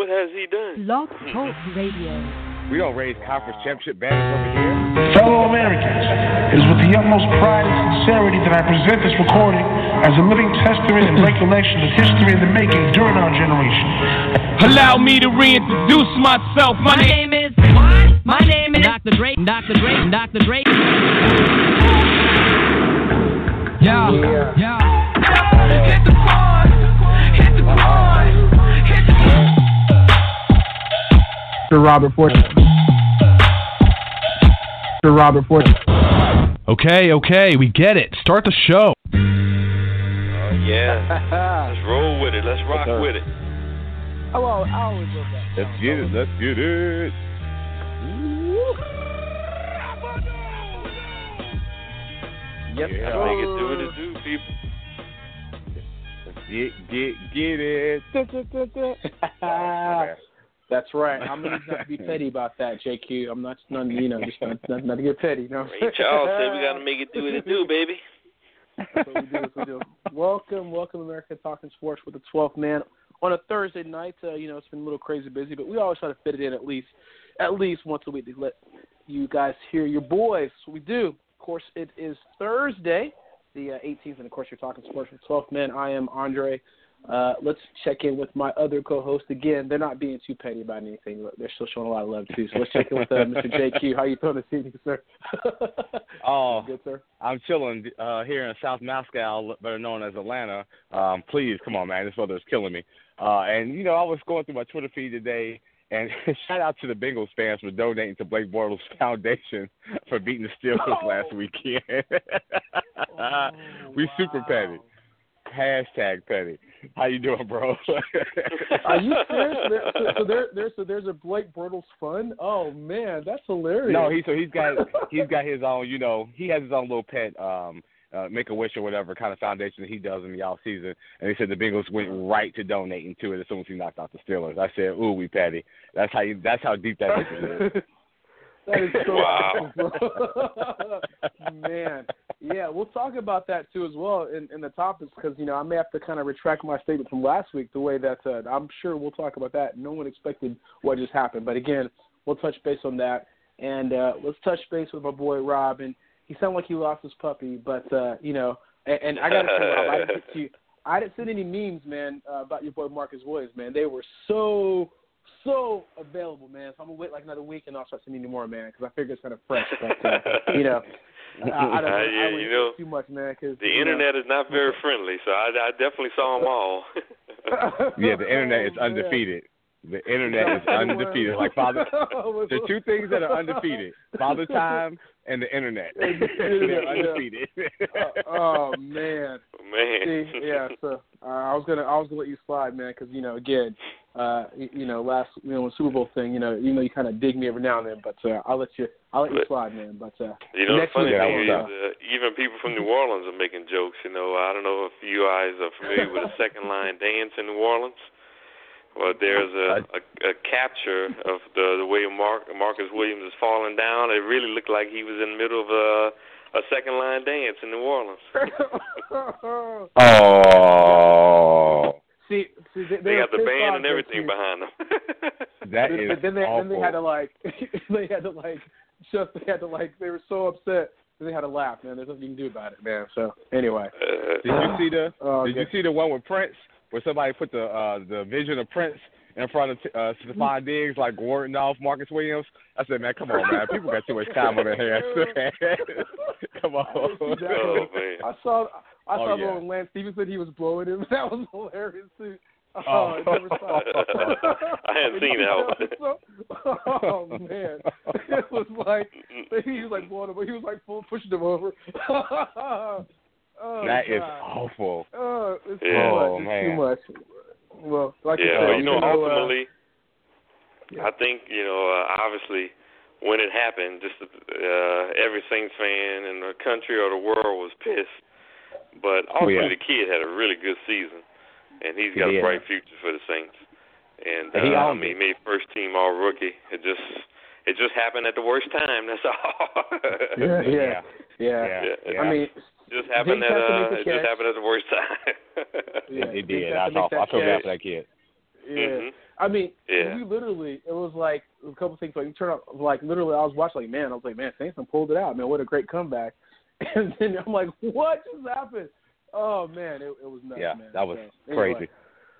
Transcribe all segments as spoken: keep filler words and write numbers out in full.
what has he done? Blog Talk Radio. We don't raise conference championship banners over here. Fellow Americans, it is with the utmost pride and sincerity that I present this recording as a living testament and recollection of history in the making during our generation. Allow me to reintroduce myself. My, My name is what? My name is Doctor Dre. Doctor Dre. Doctor Dre. Yeah, yeah. yeah. Hit the pause. Hit the pause. Hit the pause. Mister Robert Fortune. Mister Robert Fortune. Okay, okay, we get it. Start the show. Oh, yeah. Let's roll with it. Let's rock with it. Oh, well, I always love that. Let's get it. Let's get it. Yep. Yeah, Oh. make it do what it do, people. Get, get, get it. That's right. I'm gonna not to be petty about that, J Q. I'm not, not you know, just not, not, not to get petty. No. Ray Charles said we gotta make it do what it do, baby. That's what we do. That's what we do. Welcome, welcome, America Talking Sports with the twelfth man on a Thursday night. Uh, you know, it's been a little crazy busy, but we always try to fit it in at least, at least once a week to let you guys hear your boys. That's what we do. Of course, it is Thursday, the uh, eighteenth, and of course, you're talking sports with the twelfth man. I am Andre. Uh, let's check in with my other co-host again. They're not being too petty about anything. But they're still showing a lot of love too. So let's check in with uh, Mister J Q. How you feeling this evening, sir? Oh, good, sir. I'm chilling uh, here in South Moscow, better known as Atlanta. Um, please, come on, man. This weather is killing me. Uh, and, you know, I was going through my Twitter feed today, and shout out to the Bengals fans for donating to Blake Bortles Foundation for beating the Steelers oh. last weekend. oh, we wow. super petty. Hashtag petty. How you doing, bro? Are you serious? There, so, so there, there, so there's a Blake Bortles fund. Oh man, that's hilarious. No, he so he's got he's got his own. You know, he has his own little pet, um, uh, Make a Wish or whatever kind of foundation that he does in the off season. And he said the Bengals went right to donating to it as soon as he knocked out the Steelers. I said, "Ooh, we petty." That's how you. That's how deep that is. That is so wow. awesome, man. Yeah, we'll talk about that too as well in, in the topics because you know I may have to kind of retract my statement from last week. The way that uh, I'm sure we'll talk about that. No one expected what just happened, but again, we'll touch base on that and uh, let's touch base with my boy Rob. And he sounded like he lost his puppy, but uh, you know, and, and I got to say, Rob, I didn't get to you. I didn't send any memes, man, uh, about your boy Marcus Williams, man. They were so. So available, man. So I'm gonna wait like another week and I'll start sending you more, man, because I figure it's kind of fresh. But uh, you know, I, I don't uh, know. yeah, I you know, too much, man. Cause, the internet know. is not very friendly, so I, I definitely saw them all. Yeah, the internet is oh, undefeated. The internet is undefeated. Like father, the two things that are undefeated: Father Time and the internet. They're undefeated. uh, oh man, man. See, yeah. So uh, I was gonna, I was gonna let you slide, man, because you know, again, uh, you, you know, last, you know, Super Bowl thing, you know, you know, you kind of dig me every now and then, but uh, I'll let you, I'll let you but, slide, man. But uh, you know, the funny week, thing is, uh, even people from New Orleans are making jokes. You know, I don't know if you guys are familiar with the second line dance in New Orleans. Well, there's a, a, a capture of the, the way Mark, Marcus Williams is falling down. It really looked like he was in the middle of a, a second line dance in New Orleans. Oh. See, see they, they, they got the band and everything too. behind them. That but, is but then they, awful. then they had to like, they had to like, just they had to like, they were so upset. They had to laugh, man. There's nothing you can do about it, man. So anyway, uh, did you see the? Oh, did okay. you see the one with Prince, where somebody put the uh, the vision of Prince in front of uh, Stephon Diggs, like warding off Marcus Williams? I said, man, come on, man. People got too much time on their hands. Come on. Oh, man. I saw, I saw Oh, the yeah. one when Lance Stevenson, he was blowing him. That was hilarious too. Oh, Oh. I never saw it. I hadn't seen that one. Oh man, it was like he was like blowing him, he was like full pushing him over. Oh, that God. is awful. Oh, it's Yeah. too much. Oh, It's man. too much. Well, like Yeah, you said, well, you know, even though, uh, ultimately, yeah. I think, you know, uh, obviously, when it happened, just uh, every Saints fan in the country or the world was pissed. But also, Oh, yeah. the kid had a really good season, and he's got He a did. bright future for the Saints. And And he uh, I owned mean, it. he made first team all rookie. It just, it just happened at the worst time. That's all. Yeah, yeah, yeah. Yeah. Yeah. I mean, just happened Diggs at had to make uh, the it just catch. happened at the worst time. Yeah, It Diggs did. had I, to make thought, that I feel bad catch. for that kid. Yeah. Mhm. I mean, yeah. we literally, it was like a couple things. Like you turn up, like literally, I was watching. Like, man, I was like, man, Saints pulled it out. Man, what a great comeback. And then I'm like, what just happened? Oh man, it, it was nuts. Yeah, man. that was so, crazy. Anyway.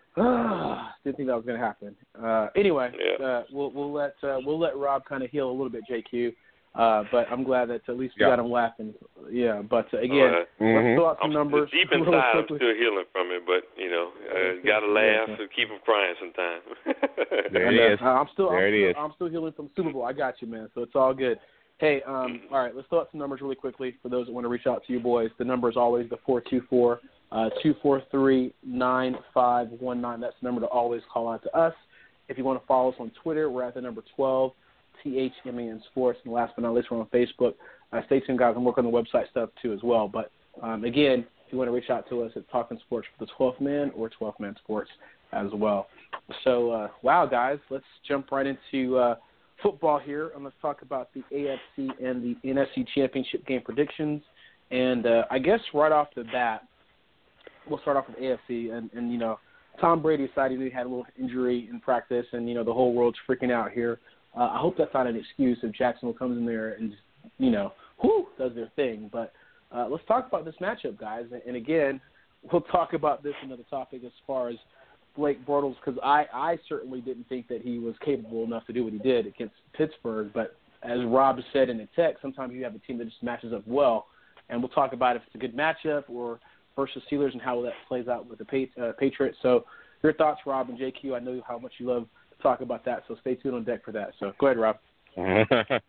Didn't think that was going to happen. Uh, anyway, yeah. uh, we'll we'll let uh, we'll let Rob kind of heal a little bit, J Q. Uh, but I'm glad that at least we yeah. got him laughing. Yeah, but uh, again, right. let's mm-hmm. throw out some I'm, numbers. Deep inside, I'm still healing from it, but you know, uh, you got to laugh and keep them crying sometimes. There and, it uh, is. I'm still there I'm it still, is. I'm still healing from Super Bowl. I got you, man. So it's all good. Hey, um, all right, let's throw out some numbers really quickly for those that want to reach out to you boys. The number is always the four two four. Uh, two four three, nine five one nine. That's the number to always call out to us. If you want to follow us on Twitter, we're at the number twelve, T H M A N Sports. And last but not least, we're on Facebook. Uh, stay tuned, guys. I'm working on the website stuff, too, as well. But, um, again, if you want to reach out to us, it's Talking Sports for the twelfth Man or twelfth Man Sports as well. So, uh, wow, guys, let's jump right into uh, football here. And let's talk about the A F C and the N F C Championship game predictions. And uh, I guess right off the bat, we'll start off with A F C, and, and you know, Tom Brady decided he had a little injury in practice, and, you know, the whole world's freaking out here. Uh, I hope that's not an excuse if Jacksonville comes in there and, just, you know, whoo, does their thing. But uh, let's talk about this matchup, guys. And, and, again, we'll talk about this another topic as far as Blake Bortles, because I, I certainly didn't think that he was capable enough to do what he did against Pittsburgh. But as Rob said in the text, sometimes you have a team that just matches up well. And we'll talk about if it's a good matchup or versus Steelers and how that plays out with the uh, Patriots. So your thoughts, Rob and J Q. I know how much you love to talk about that, so stay tuned on deck for that. So go ahead, Rob. Well,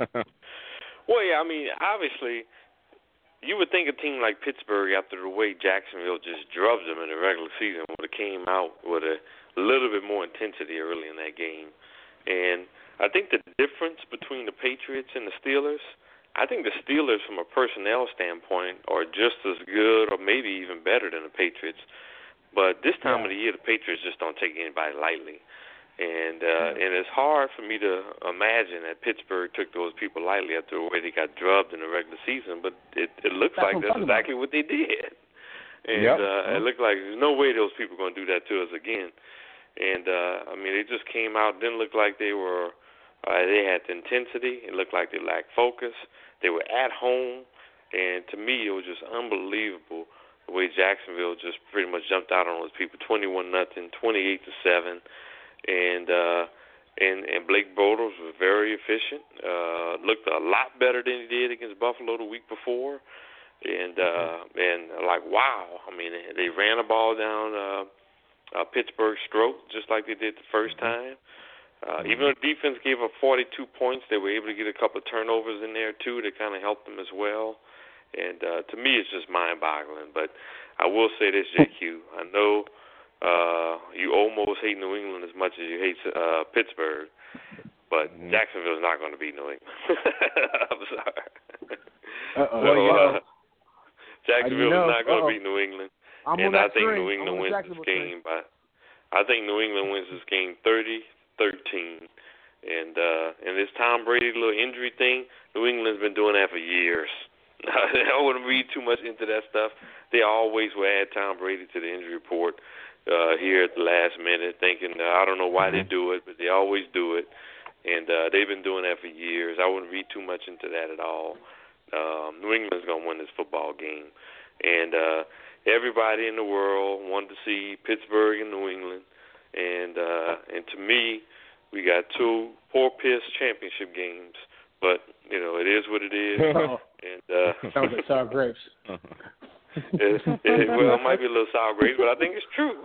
yeah, I mean, obviously, you would think a team like Pittsburgh, after the way Jacksonville just drubbed them in the regular season, would have came out with a little bit more intensity early in that game. And I think the difference between the Patriots and the Steelers, I think the Steelers, from a personnel standpoint, are just as good or maybe even better than the Patriots. But this time yeah. of the year, the Patriots just don't take anybody lightly. And uh, yeah. and it's hard for me to imagine that Pittsburgh took those people lightly after the way they got drubbed in the regular season. But it, it looks that's like that's exactly about. what they did. And yep. uh, it looked like there's no way those people are going to do that to us again. And, uh, I mean, they just came out, didn't look like they were uh, – they had the intensity. It looked like they lacked focus. They were at home, and to me, it was just unbelievable the way Jacksonville just pretty much jumped out on those people, twenty-one nothing, twenty-eight to seven, and uh, and and Blake Bortles was very efficient. Uh, looked a lot better than he did against Buffalo the week before, and uh, and like wow, I mean they, they ran the ball down uh, uh, Pittsburgh's throat just like they did the first time. Uh, even though the defense gave up forty-two points, they were able to get a couple of turnovers in there, too, that kind of helped them as well. And uh, to me, it's just mind-boggling. But I will say this, J Q. I know uh, you almost hate New England as much as you hate uh, Pittsburgh, but mm-hmm. Jacksonville's not going to beat New England. I'm sorry. Uh-oh. So, well, you know, uh, Jacksonville's you know, not going to uh-oh. beat New England. I'm and I think train. New England wins this game by I think New England wins this game thirty thirteen, and uh, and this Tom Brady little injury thing, New England's been doing that for years. I wouldn't read too much into that stuff. They always will add Tom Brady to the injury report uh, here at the last minute, thinking uh, I don't know why they do it, but they always do it, and uh, they've been doing that for years. I wouldn't read too much into that at all. Um, New England's gonna win this football game, and uh, everybody in the world wanted to see Pittsburgh and New England. And uh, and to me, we got two poor piss championship games, but you know it is what it is. Oh. And uh, sounds like sour grapes. it, it, well, it might be a little sour grapes, but I think it's true.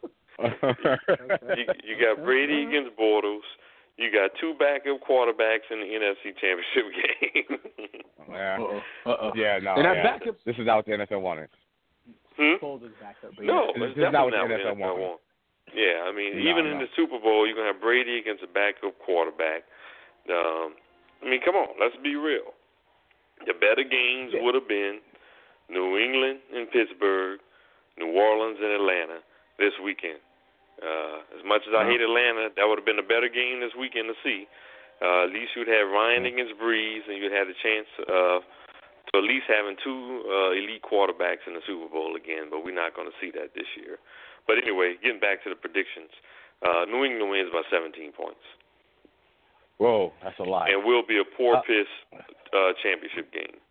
you, you got Brady against Bortles. You got two backup quarterbacks in the N F C Championship game. yeah, Uh-oh. Uh-oh. yeah, no, and yeah. backup. This is not what the N F L wanted. Hmm? Backup, no, this, it's this is not what the definitely N F L not what the N F L wanted. wants. Yeah, I mean, no, even no. in the Super Bowl, you're going to have Brady against a backup quarterback. Um, I mean, come on, let's be real. The better games yeah. would have been New England and Pittsburgh, New Orleans and Atlanta this weekend. Uh, as much as I hate Atlanta, that would have been a better game this weekend to see. Uh, at least you'd have Ryan against Breeze, and you'd have a chance of to at least having two uh, elite quarterbacks in the Super Bowl again, but we're not going to see that this year. But anyway, getting back to the predictions, Uh, New England wins by seventeen points. Whoa, that's a lot. And will be a poor uh, piss uh, championship game.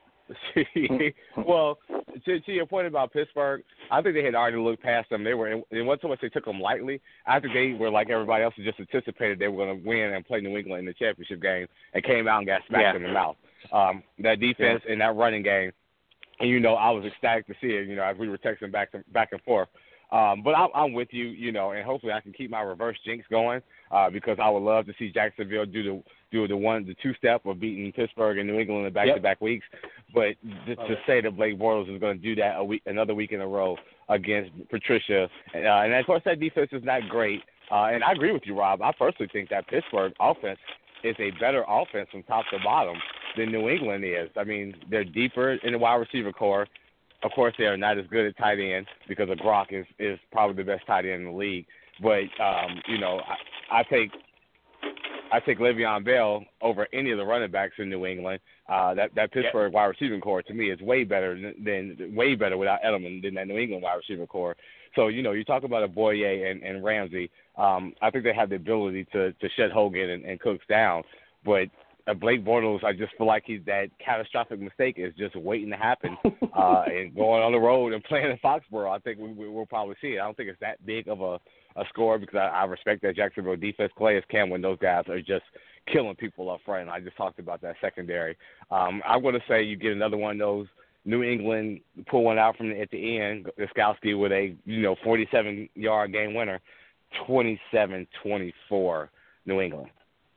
Well, to, to your point about Pittsburgh, I think they had already looked past them. They were, it wasn't so much they took them lightly. I think they were like everybody else, just anticipated they were going to win and play New England in the championship game, and came out and got smacked yeah. in the mouth. Um, that defense yeah. and that running game, and you know, I was ecstatic to see it. You know, as we were texting back to, back and forth. Um, but I'm, I'm with you, you know, and hopefully I can keep my reverse jinx going uh, because I would love to see Jacksonville do the do the one the two step of beating Pittsburgh and New England in back to back weeks. But to, to say that Blake Bortles is going to do that a week, another week in a row against Patricia, uh, and of course that defense is not great. Uh, and I agree with you, Rob. I personally think that Pittsburgh offense is a better offense from top to bottom than New England is. I mean, they're deeper in the wide receiver core. Of course, they are not as good at tight end because of Gronk is, is probably the best tight end in the league. But, um, you know, I, I take I take Le'Veon Bell over any of the running backs in New England. Uh, that, that Pittsburgh yeah. wide receiving core, to me, is way better than, than way better without Edelman than that New England wide receiver core. So, you know, you talk about a Boye and, and Ramsey. Um, I think they have the ability to, to shut Hogan and, and Cooks down. But Uh, Blake Bortles, I just feel like he's that catastrophic mistake is just waiting to happen, uh, and going on the road and playing in Foxborough. I think we, we, we'll probably see it. I don't think it's that big of a, a score because I, I respect that Jacksonville defense. Calais Campbell when those guys are just killing people up front. I just talked about that secondary. Um, I'm going to say you get another one of those New England pull one out from the, at the end. Gostkowski with a you know forty-seven yard game winner, twenty-seven twenty-four New England.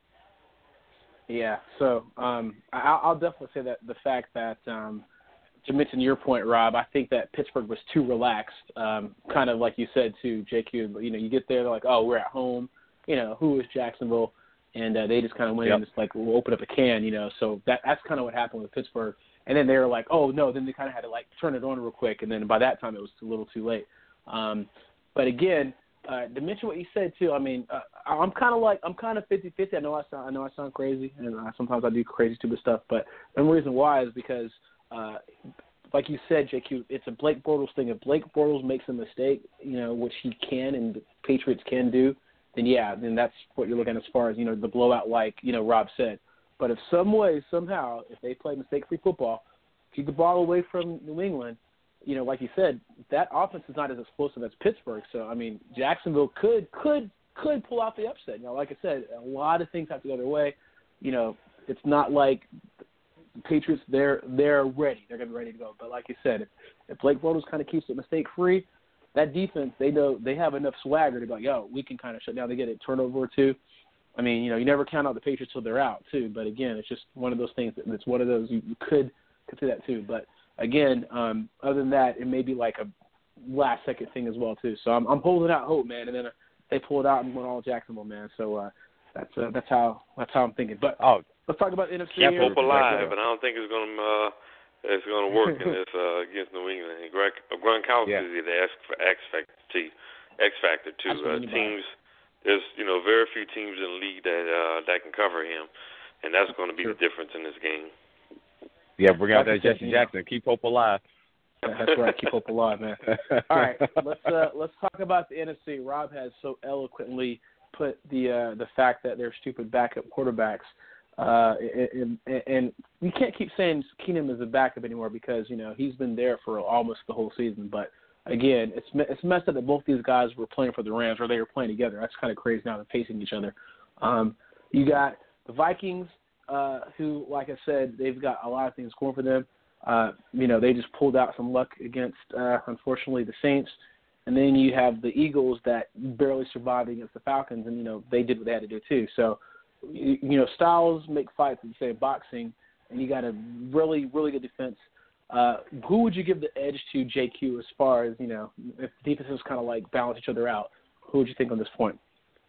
Yeah, so um, I'll, I'll definitely say that the fact that, um, to mention your point, Rob, I think that Pittsburgh was too relaxed, um, kind of like you said to J Q. You know, you get there, they're like, oh, we're at home. You know, who is Jacksonville? And uh, they just kind of went yep. in and just like, we'll open up a can, you know. So that that's kind of what happened with Pittsburgh. And then they were like, oh, no, then they kind of had to, like, turn it on real quick. And then by that time it was a little too late. Um, but, again, Uh, to mention what you said too, I mean, uh, I'm kind of like I'm kind of fifty-fifty. I know I sound I know I sound crazy, and uh, sometimes I do crazy stupid stuff. But the reason why is because, uh, like you said, J Q, it's a Blake Bortles thing. If Blake Bortles makes a mistake, you know, which he can and the Patriots can do, then yeah, then that's what you're looking at as far as you know the blowout, like you know Rob said. But if some way somehow if they play mistake-free football, keep the ball away from New England. You know, like you said, that offense is not as explosive as Pittsburgh. So, I mean, Jacksonville could could could pull out the upset. You know, like I said, a lot of things have to go their way. You know, it's not like the Patriots, they're they're ready. They're going to be ready to go. But like you said, if, if Blake Bortles kind of keeps it mistake-free, that defense, they know they have enough swagger to be like, yo, we can kind of shut down. They get a turnover or two. I mean, you know, you never count out the Patriots till they're out, too. But, again, it's just one of those things. That, it's one of those you, you could could see that, too. But, again, um, other than that, it may be like a last-second thing as well, too. So I'm, I'm holding out hope, man. And then they pulled out and went all Jacksonville, man. So uh, that's uh, that's how that's how I'm thinking. But oh, let's talk about the N F C. Keep hope alive, and I don't think it's going to uh, it's going to work in this uh, against New England. Gronkowski yeah. is the X, X factor, X factor too. Uh, teams, there's you know very few teams in the league that uh, that can cover him, and that's going to be the difference in this game. Yeah, bring out that Jesse Jackson. Keep hope alive. That's right. Keep hope alive, man. All right, let's uh, let's talk about the N F C. Rob has so eloquently put the uh, the fact that they're stupid backup quarterbacks, uh, and, and, and you can't keep saying Keenum is a backup anymore because you know he's been there for almost the whole season. But again, it's it's messed up that both these guys were playing for the Rams or they were playing together. That's kind of crazy now they're facing each other. Um, you got the Vikings, uh, who, like I said, they've got a lot of things going for them. Uh, you know, they just pulled out some luck against, uh, unfortunately, the Saints. And then you have the Eagles that barely survived against the Falcons, and, you know, they did what they had to do too. So, you, you know, styles make fights, as you say, boxing, and you got a really, really good defense. Uh, who would you give the edge to, J Q, as far as, you know, if defenses kind of like balance each other out? Who would you think on this point?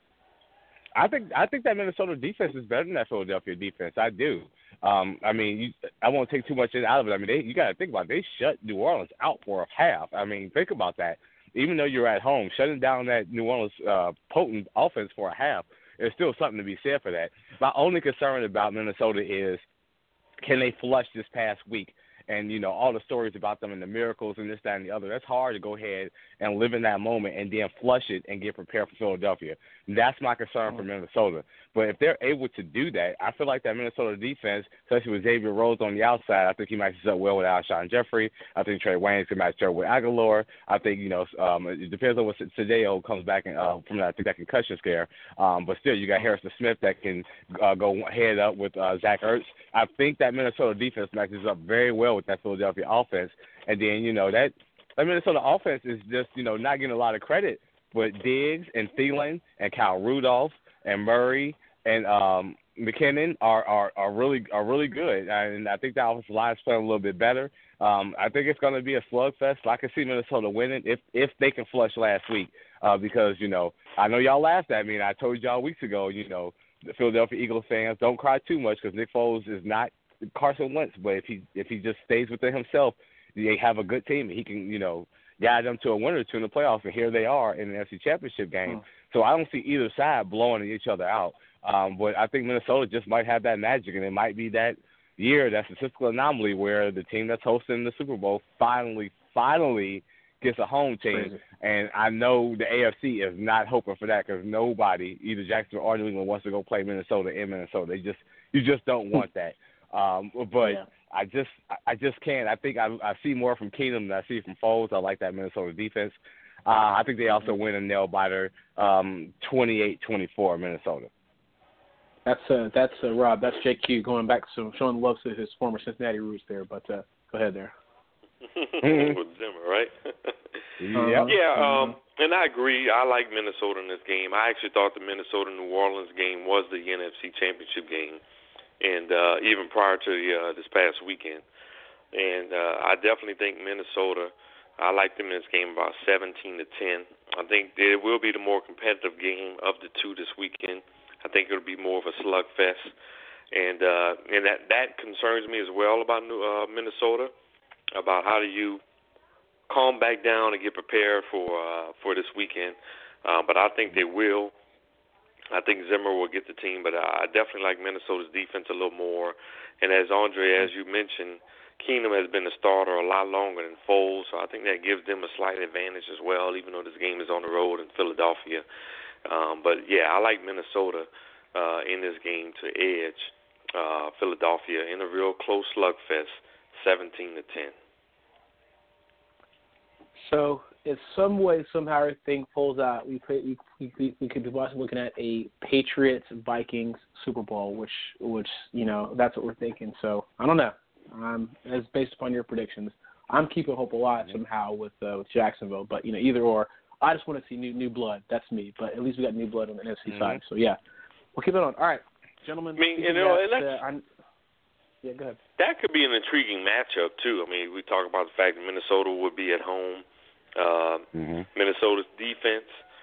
I think I think that Minnesota defense is better than that Philadelphia defense. I do. Um, I mean, you, I won't take too much out of it. I mean, they, you got to think about it. They shut New Orleans out for a half. I mean, think about that. Even though you're at home, shutting down that New Orleans uh, potent offense for a half, there's still something to be said for that. My only concern about Minnesota is can they flush this past week and, you know, all the stories about them and the miracles and this, that, and the other. That's hard to go ahead and live in that moment and then flush it and get prepared for Philadelphia. That's my concern for Minnesota. But if they're able to do that, I feel like that Minnesota defense, especially with Xavier Rhodes on the outside, I think he matches up well with Alshon Jeffrey. I think Trey Waynes can match up with Aguilar. I think, you know, um, it depends on what Sadeo comes back in, uh, from that, I think that concussion scare. Um, but still, you got Harrison Smith that can uh, go head up with uh, Zach Ertz. I think that Minnesota defense matches up very well with that Philadelphia offense. And then, you know, that, that Minnesota offense is just, you know, not getting a lot of credit. But Diggs and Thielen and Kyle Rudolph and Murray and um, McKinnon are, are, are really are really good. And I think the offensive line is playing a little bit better. Um, I think it's going to be a slugfest. I can see Minnesota winning if if they can flush last week. Uh, because, you know, I know y'all laughed at me, and I told y'all weeks ago, you know, the Philadelphia Eagles fans, don't cry too much because Nick Foles is not Carson Wentz. But if he if he just stays within himself, they have a good team. He can, you know, guide them to a win or two in the playoffs, and here they are in the N F C Championship game. Mm. So I don't see either side blowing each other out. Um, but I think Minnesota just might have that magic, and it might be that year, that statistical anomaly where the team that's hosting the Super Bowl finally, finally gets a home team. Crazy. And I know the A F C is not hoping for that because nobody, either Jacksonville or New England, wants to go play Minnesota in Minnesota. They just, you just don't want that. Um, but yeah. I just, I just can't. I think I, I see more from Keenum than I see from Foles. I like that Minnesota defense. Uh, I think they also win a nail biter, um, twenty-eight twenty-four Minnesota. That's uh, that's uh, Rob. That's J Q going back to showing love to his former Cincinnati roots there. But uh, go ahead there. With Zimmer, right? yeah. Yeah. Um, and I agree. I like Minnesota in this game. I actually thought the Minnesota New Orleans game was the N F C Championship game, and uh, even prior to the, uh, this past weekend. And uh, I definitely think Minnesota. I like them in this game about seventeen to ten. I think it will be the more competitive game of the two this weekend. I think it'll be more of a slugfest, and uh, and that that concerns me as well about New, uh, Minnesota, about how do you calm back down and get prepared for uh, for this weekend. Uh, but I think they will. I think Zimmer will get the team, but I definitely like Minnesota's defense a little more. And as Andre, as you mentioned, Keenum has been the starter a lot longer than Foles, so I think that gives them a slight advantage as well, even though this game is on the road in Philadelphia. Um, but, yeah, I like Minnesota uh, in this game to edge uh, Philadelphia in a real close slugfest, seventeen to ten. So, in some way, somehow, everything pulls out. We we we, we could be possibly looking at a Patriots-Vikings Super Bowl, which, which you know, that's what we're thinking. So, I don't know. Um, as based upon your predictions, I'm keeping hope alive somehow with uh, with Jacksonville. But, you know, either or. I just want to see new new blood. That's me. But at least we got new blood on the N F C mm-hmm. side. So, yeah. We'll keep it on. All right, gentlemen. I mean, you know, that, and uh, I'm, yeah, go ahead. That could be an intriguing matchup, too. I mean, we talk about the fact that Minnesota would be at home. Uh, mm-hmm. Minnesota's defense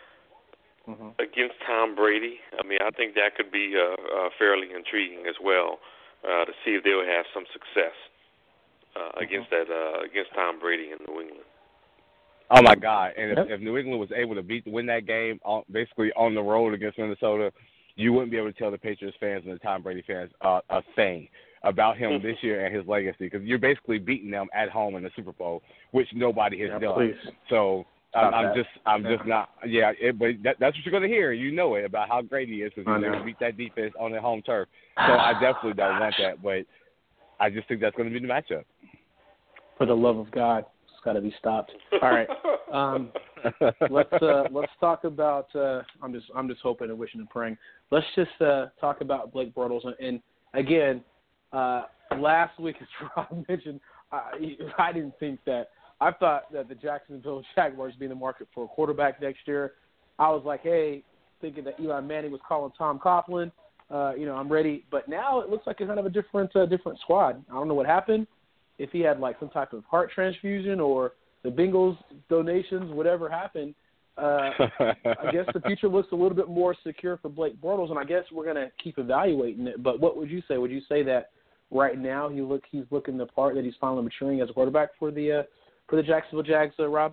mm-hmm. against Tom Brady. I mean, I think that could be uh, uh, fairly intriguing as well uh, to see if they would have some success uh, mm-hmm. against that uh, against Tom Brady in New England. Oh my God! And if, if New England was able to beat win that game, on, basically on the road against Minnesota, you wouldn't be able to tell the Patriots fans and the Tom Brady fans uh, a thing about him this year and his legacy, because you're basically beating them at home in the Super Bowl, which nobody has yeah, done. Please. So I'm, I'm just, I'm yeah. just not, yeah. It, but that, that's what you're going to hear. You know it about how great he is because he's going to beat that defense on their home turf. So I definitely don't want that, but I just think that's going to be the matchup. For the love of God. Got to be stopped. All right, um, let's uh, let's talk about. Uh, I'm just I'm just hoping and wishing and praying. Let's just uh, talk about Blake Bortles and, and again, uh, last week as Rob mentioned, I, I didn't think that. I thought that the Jacksonville Jaguars being the market for a quarterback next year. I was like, hey, thinking that Eli Manning was calling Tom Coughlin. Uh, you know, I'm ready. But now it looks like it's kind of a different uh, different squad. I don't know what happened. If he had, like, some type of heart transfusion or the Bengals donations, whatever happened, uh, I guess the future looks a little bit more secure for Blake Bortles, and I guess we're going to keep evaluating it. But what would you say? Would you say that right now he look he's looking the part that he's finally maturing as a quarterback for the uh, for the Jacksonville Jags, uh, Rob?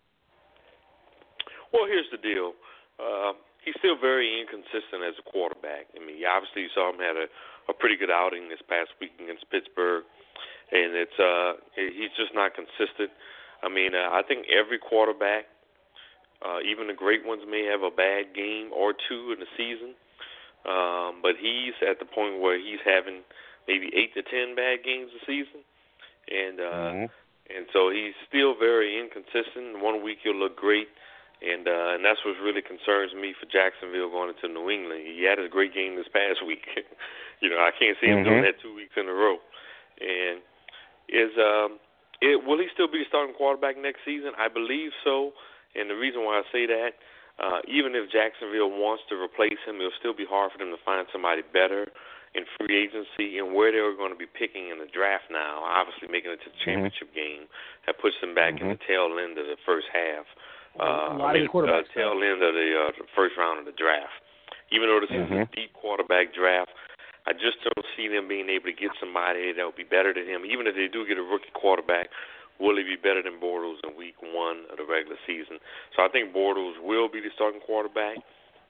Well, here's the deal. Uh, he's still very inconsistent as a quarterback. I mean, obviously you saw him had a, a pretty good outing this past week against Pittsburgh. and it's uh, he's just not consistent. I mean, uh, I think every quarterback, uh, even the great ones, may have a bad game or two in the season, um, but he's at the point where he's having maybe eight to ten bad games a season, and uh, mm-hmm. and so he's still very inconsistent. One week he'll look great. And uh, and that's what really concerns me for Jacksonville going into New England. He had a great game this past week. you know, I can't see him mm-hmm. doing that two weeks in a row. And is um, it will he still be the starting quarterback next season? I believe so. And the reason why I say that, uh, even if Jacksonville wants to replace him, it'll still be hard for them to find somebody better in free agency, and where they're going to be picking in the draft now. Obviously, making it to the championship mm-hmm. game that puts them back mm-hmm. in the tail end of the first half. Uh, I mean, uh, tail end of the, uh, the first round of the draft. Even though this mm-hmm. is a deep quarterback draft, I just don't see them being able to get somebody that will be better than him. Even if they do get a rookie quarterback, will he be better than Bortles in week one of the regular season? So I think Bortles will be the starting quarterback.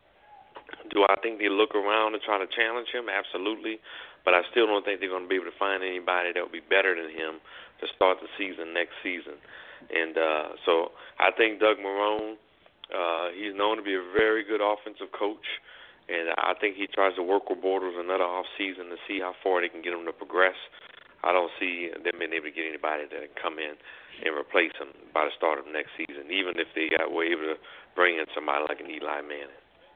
Do I think they look around and try to challenge him? Absolutely. But I still don't think they're going to be able to find anybody that will be better than him to start the season next season. And uh, so I think Doug Marrone, uh, he's known to be a very good offensive coach, and I think he tries to work with Bortles another off season to see how far they can get him to progress. I don't see them being able to get anybody that can come in and replace him by the start of next season, even if they got, were able to bring in somebody like an Eli Manning.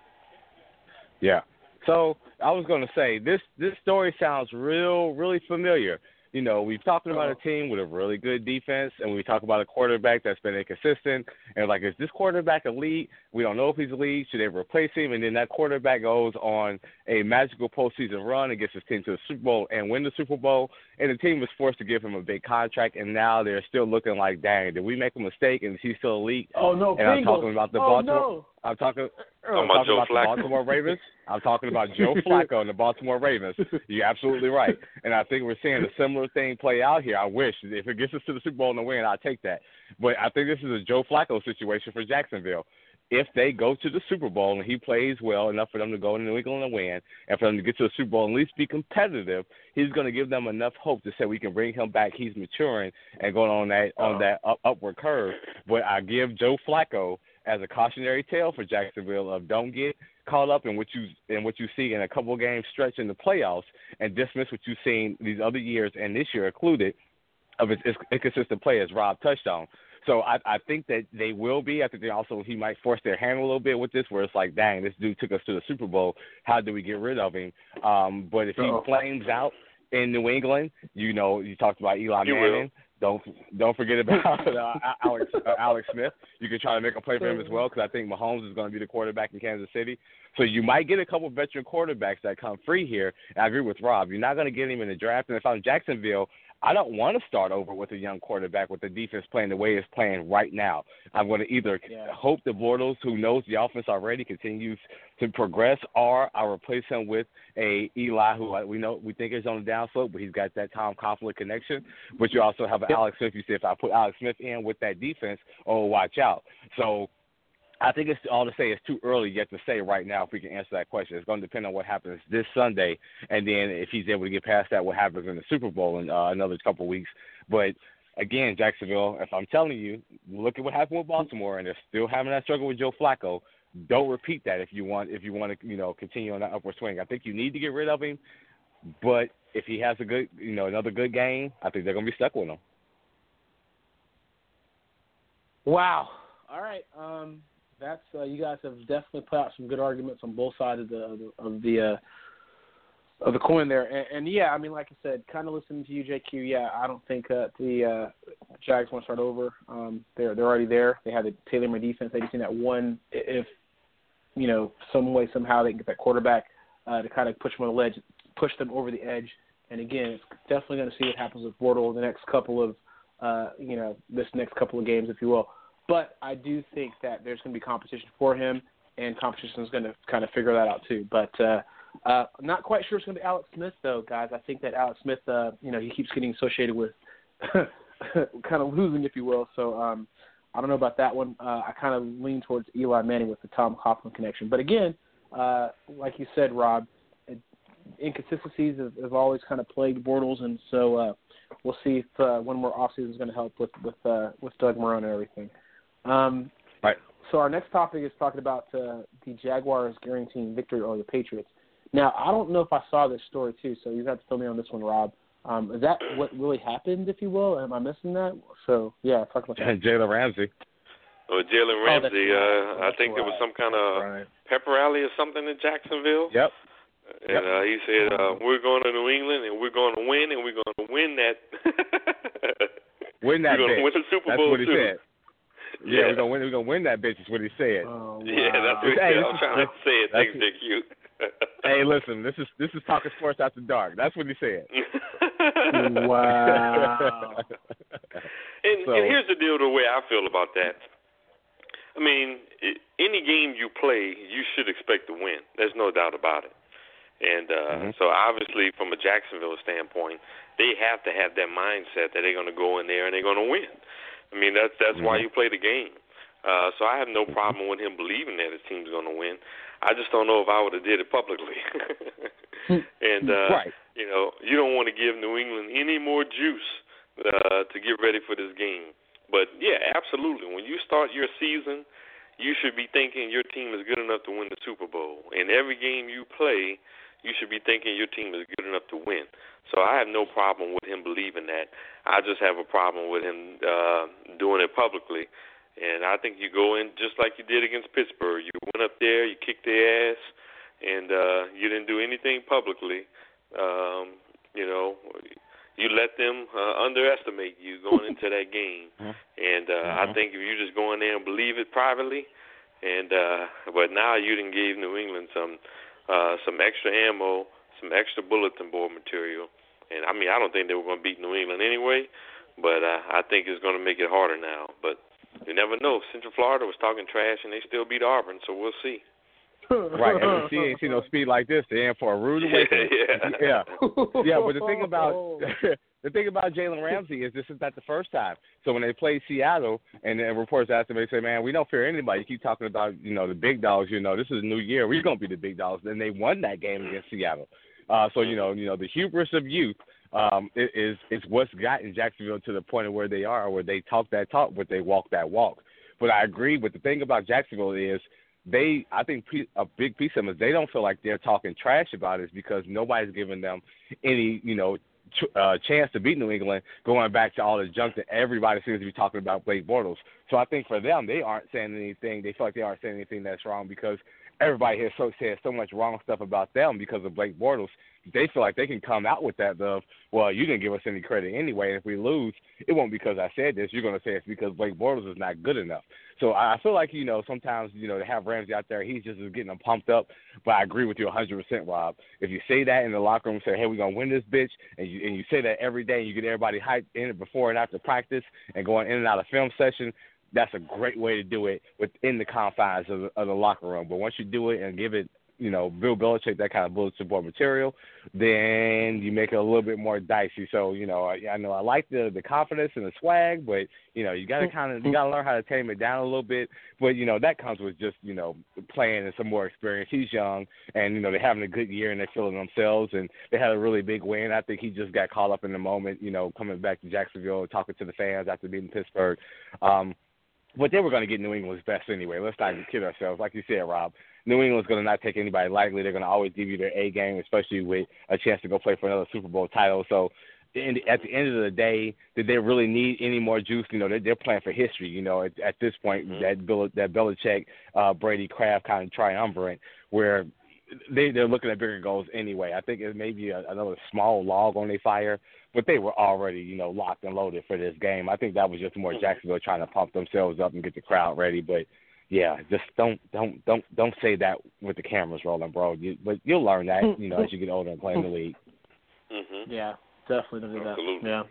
Yeah. So I was going to say, this, this story sounds real, really familiar. You know, we've talked about a team with a really good defense, and we talk about a quarterback that's been inconsistent. And, like, is this quarterback elite? We don't know if he's elite. Should they replace him? And then that quarterback goes on a magical postseason run and gets his team to the Super Bowl and win the Super Bowl. And the team was forced to give him a big contract, and now they're still looking like, dang, did we make a mistake? And is he still elite? Oh, no, And Bengals. I'm talking about the oh, Baltimore. No. I'm talking, oh, I'm talking about, about the Baltimore Ravens. I'm talking about Joe Flacco and the Baltimore Ravens. You're absolutely right. And I think we're seeing a similar thing play out here. I wish. If it gets us to the Super Bowl and the win, I'll take that. But I think this is a Joe Flacco situation for Jacksonville. If they go to the Super Bowl and he plays well enough for them to go to New England and win, and for them to get to the Super Bowl and at least be competitive, he's going to give them enough hope to say we can bring him back. He's maturing and going on that on that up, upward curve. But I give Joe Flacco as a cautionary tale for Jacksonville of don't get caught up in what you in what you see in a couple of games stretch in the playoffs and dismiss what you've seen these other years and this year included of his inconsistent play, as Rob touched on. So I, I think that they will be. I think they also he might force their hand a little bit with this, where it's like, dang, this dude took us to the Super Bowl. How do we get rid of him? Um, but if he oh. flames out in New England, you know, you talked about Eli you Manning. Will. Don't don't forget about uh, Alex uh, Alex Smith. You can try to make a play for him as well, because I think Mahomes is going to be the quarterback in Kansas City. So you might get a couple veteran quarterbacks that come free here. And I agree with Rob. You're not going to get him in the draft. And if I'm Jacksonville, I don't want to start over with a young quarterback with the defense playing the way it's playing right now. I'm going to either yeah. hope that Bortles, who knows the offense already, continues to progress, or I replace him with a Eli, who we know we think is on the downslope, but he's got that Tom Coughlin connection. But you also have an yep. Alex Smith. You say if I put Alex Smith in with that defense, oh, watch out. So I think it's all to say it's too early yet to say right now if we can answer that question. It's going to depend on what happens this Sunday, and then if he's able to get past that, what happens in the Super Bowl in uh, another couple of weeks. But, again, Jacksonville, if I'm telling you, look at what happened with Baltimore, and they're still having that struggle with Joe Flacco. Don't repeat that if you want if you want to, you know, continue on that upward swing. I think you need to get rid of him, but if he has a good, you know, another good game, I think they're going to be stuck with him. Wow. All right. Um That's uh, you guys have definitely put out some good arguments on both sides of the of the of the, uh, of the coin there, and, and yeah, I mean, like I said, kind of listening to you, J Q. Yeah, I don't think uh, the uh, Jags want to start over. Um, they're they're already there. They have the tailor-made defense. They just need that one. If you know, some way somehow they can get that quarterback uh, to kind of push them on the ledge, push them over the edge. And again, it's definitely going to see what happens with Bortles the next couple of uh, you know this next couple of games, if you will. But I do think that there's going to be competition for him, and competition is going to kind of figure that out too. But uh, uh, I'm not quite sure it's going to be Alex Smith, though, guys. I think that Alex Smith, uh, you know, he keeps getting associated with kind of losing, if you will. So um, I don't know about that one. Uh, I kind of lean towards Eli Manning with the Tom Coughlin connection. But again, uh, like you said, Rob, it, inconsistencies have, have always kind of plagued Bortles, and so uh, we'll see if uh, one more offseason is going to help with with uh, with Doug Marrone and everything. Um, right. So our next topic is talking about uh, the Jaguars guaranteeing victory over the Patriots. Now, I don't know if I saw this story too, so you have to fill me on this one, Rob. Um, is that what really happened, if you will? Am I missing that? So yeah, talk about that. Jalen Ramsey. Oh, Jalen Ramsey. Oh, uh, right. I think right. there was some kind of right. pep rally or something in Jacksonville. Yep. And uh, he said, uh, we're going to New England, and we're going to win, and we're going to win that. win that We're going to win the Super Bowl, That's what he too. said. Yeah, yeah. we're going to win, we're gonna win that bitch is what he said. Oh, wow. Yeah, that's what he hey, said. I'm trying to say it. Thanks, Dick Hugh. Hey, listen, this is this is talking sports after dark. That's what he said. Wow. and, So- and here's the deal, the way I feel about that. I mean, it, any game you play, you should expect to win. There's no doubt about it. And uh, mm-hmm. so obviously from a Jacksonville standpoint, they have to have that mindset that they're going to go in there and they're going to win. I mean, that's that's mm-hmm. why you play the game. Uh, so I have no problem with him believing that his team's going to win. I just don't know if I would have did it publicly. and, uh, right. you know, you don't want to give New England any more juice uh, to get ready for this game. But, yeah, absolutely. When you start your season, you should be thinking your team is good enough to win the Super Bowl. In every game you play, you should be thinking your team is good enough to win. So I have no problem with him believing that. I just have a problem with him uh, doing it publicly. And I think you go in just like you did against Pittsburgh. You went up there, you kicked their ass, and uh, you didn't do anything publicly. Um, you know, you let them uh, underestimate you going into that game. And uh, mm-hmm. I think if you just go in there and believe it privately, and uh, but now you didn't give New England some uh, some extra ammo, some extra bulletin board material. And I mean, I don't think they were going to beat New England anyway, but uh, I think it's going to make it harder now. But you never know. Central Florida was talking trash, and they still beat Auburn, so we'll see. Right, and she ain't seen no speed like this. They're in for a rude awakening. yeah, yeah, yeah. But the thing about the thing about Jalen Ramsey is this is not the first time. So when they played Seattle, and then reports asked them, they say, "Man, we don't fear anybody. You keep talking about you know the big dogs. You know this is a new year. We're gonna be the big dogs." Then they won that game against Seattle. Uh, so you know you know the hubris of youth. Um, is is what's gotten Jacksonville to the point of where they are, where they talk that talk, but they walk that walk. But I agree. But the thing about Jacksonville is they, I think a big piece of them is they don't feel like they're talking trash about it because nobody's giving them any, you know, ch- uh, chance to beat New England. Going back to all the junk that everybody seems to be talking about Blake Bortles. So I think for them, they aren't saying anything. They feel like they aren't saying anything that's wrong because everybody has so said so much wrong stuff about them because of Blake Bortles. They feel like they can come out with that of, well, you didn't give us any credit anyway. And if we lose, it won't be because I said this. You're going to say it's because Blake Bortles is not good enough. So I feel like, you know, sometimes, you know, to have Ramsey out there, he's just getting them pumped up. But I agree with you one hundred percent, Rob. If you say that in the locker room, say, hey, we're going to win this bitch, and you, and you say that every day and you get everybody hyped in it before and after practice and going in and out of film session, that's a great way to do it within the confines of the, of the locker room. But once you do it and give it, you know, Bill Belichick, that kind of bulletin board material, then you make it a little bit more dicey. So, you know, I, I know I like the the confidence and the swag, but, you know, you got to kind of, you got to learn how to tame it down a little bit. But, you know, that comes with just, you know, playing and some more experience. He's young and, you know, they're having a good year and they're feeling themselves and they had a really big win. I think he just got caught up in the moment, you know, coming back to Jacksonville, talking to the fans after beating Pittsburgh. Um, but they were going to get New England's best anyway. Let's not kid ourselves. Like you said, Rob, New England's going to not take anybody lightly. They're going to always give you their A game, especially with a chance to go play for another Super Bowl title. So in, at the end of the day, did they really need any more juice? You know, they're, they're playing for history. You know, at, at this point, mm-hmm. that Bill, that Belichick, uh, Brady, Kraft kind of triumvirate where they, they're looking at bigger goals anyway. I think it may be a, another small log on their fire, but they were already, you know, locked and loaded for this game. I think that was just more Jacksonville trying to pump themselves up and get the crowd ready. But yeah, just don't don't don't don't say that with the cameras rolling, bro. You, but you'll learn that, you know, as you get older and play in the league. Mm-hmm. Yeah, definitely don't do that. Absolutely. Yeah.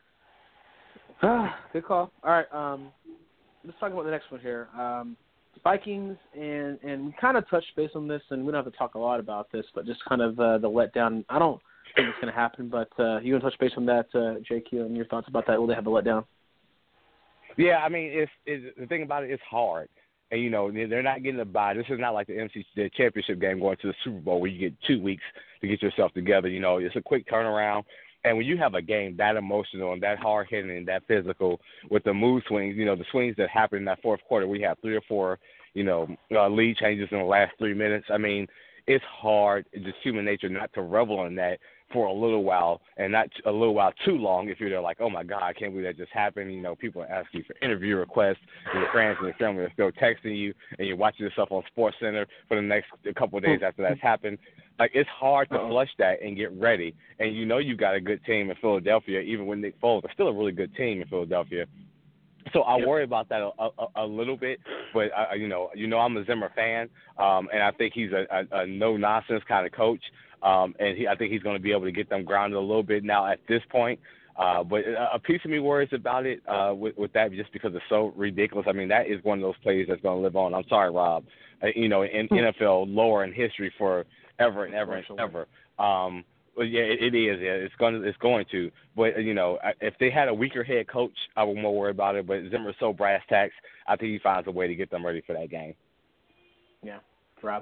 Ah, good call. All right, um, let's talk about the next one here. Um, Vikings, and and we kind of touched base on this, and we don't have to talk a lot about this, but just kind of uh, the letdown. I don't think it's going to happen, but uh, you want to touch base on that, uh, J Q, and your thoughts about that? Will they have a letdown? Yeah, I mean, it's, it's the thing about it, it's hard. And, you know, they're not getting a bye. This is not like the N F C the championship game going to the Super Bowl where you get two weeks to get yourself together. You know, it's a quick turnaround. And when you have a game that emotional and that hard-hitting and that physical with the mood swings, you know, the swings that happen in that fourth quarter, we have three or four, you know, uh, lead changes in the last three minutes. I mean, it's hard, it's just human nature not to revel in that for a little while, and not a little while too long if you're there like, oh, my God, I can't believe that just happened. You know, people are asking you for interview requests, and your friends and your family are still texting you, and you're watching yourself on SportsCenter for the next couple of days after that's happened. Like, it's hard to flush that and get ready. And you know you've got a good team in Philadelphia, even when Nick Foles is still a really good team in Philadelphia. So I worry about that a, a, a little bit, but uh, you know, you know, I'm a Zimmer fan, um, and I think he's a, a, a no-nonsense kind of coach, um, and he, I think he's going to be able to get them grounded a little bit now at this point. Uh, but a piece of me worries about it uh, with, with that just because it's so ridiculous. I mean, that is one of those plays that's going to live on. I'm sorry, Rob. Uh, you know, in N F L lore and history for ever and ever and ever. Um, Well, yeah, it, it is. Yeah, it's going to. It's going to. But you know, if they had a weaker head coach, I would more worry about it. But Zimmer's so brass tacks, I think he finds a way to get them ready for that game. Yeah, Rob.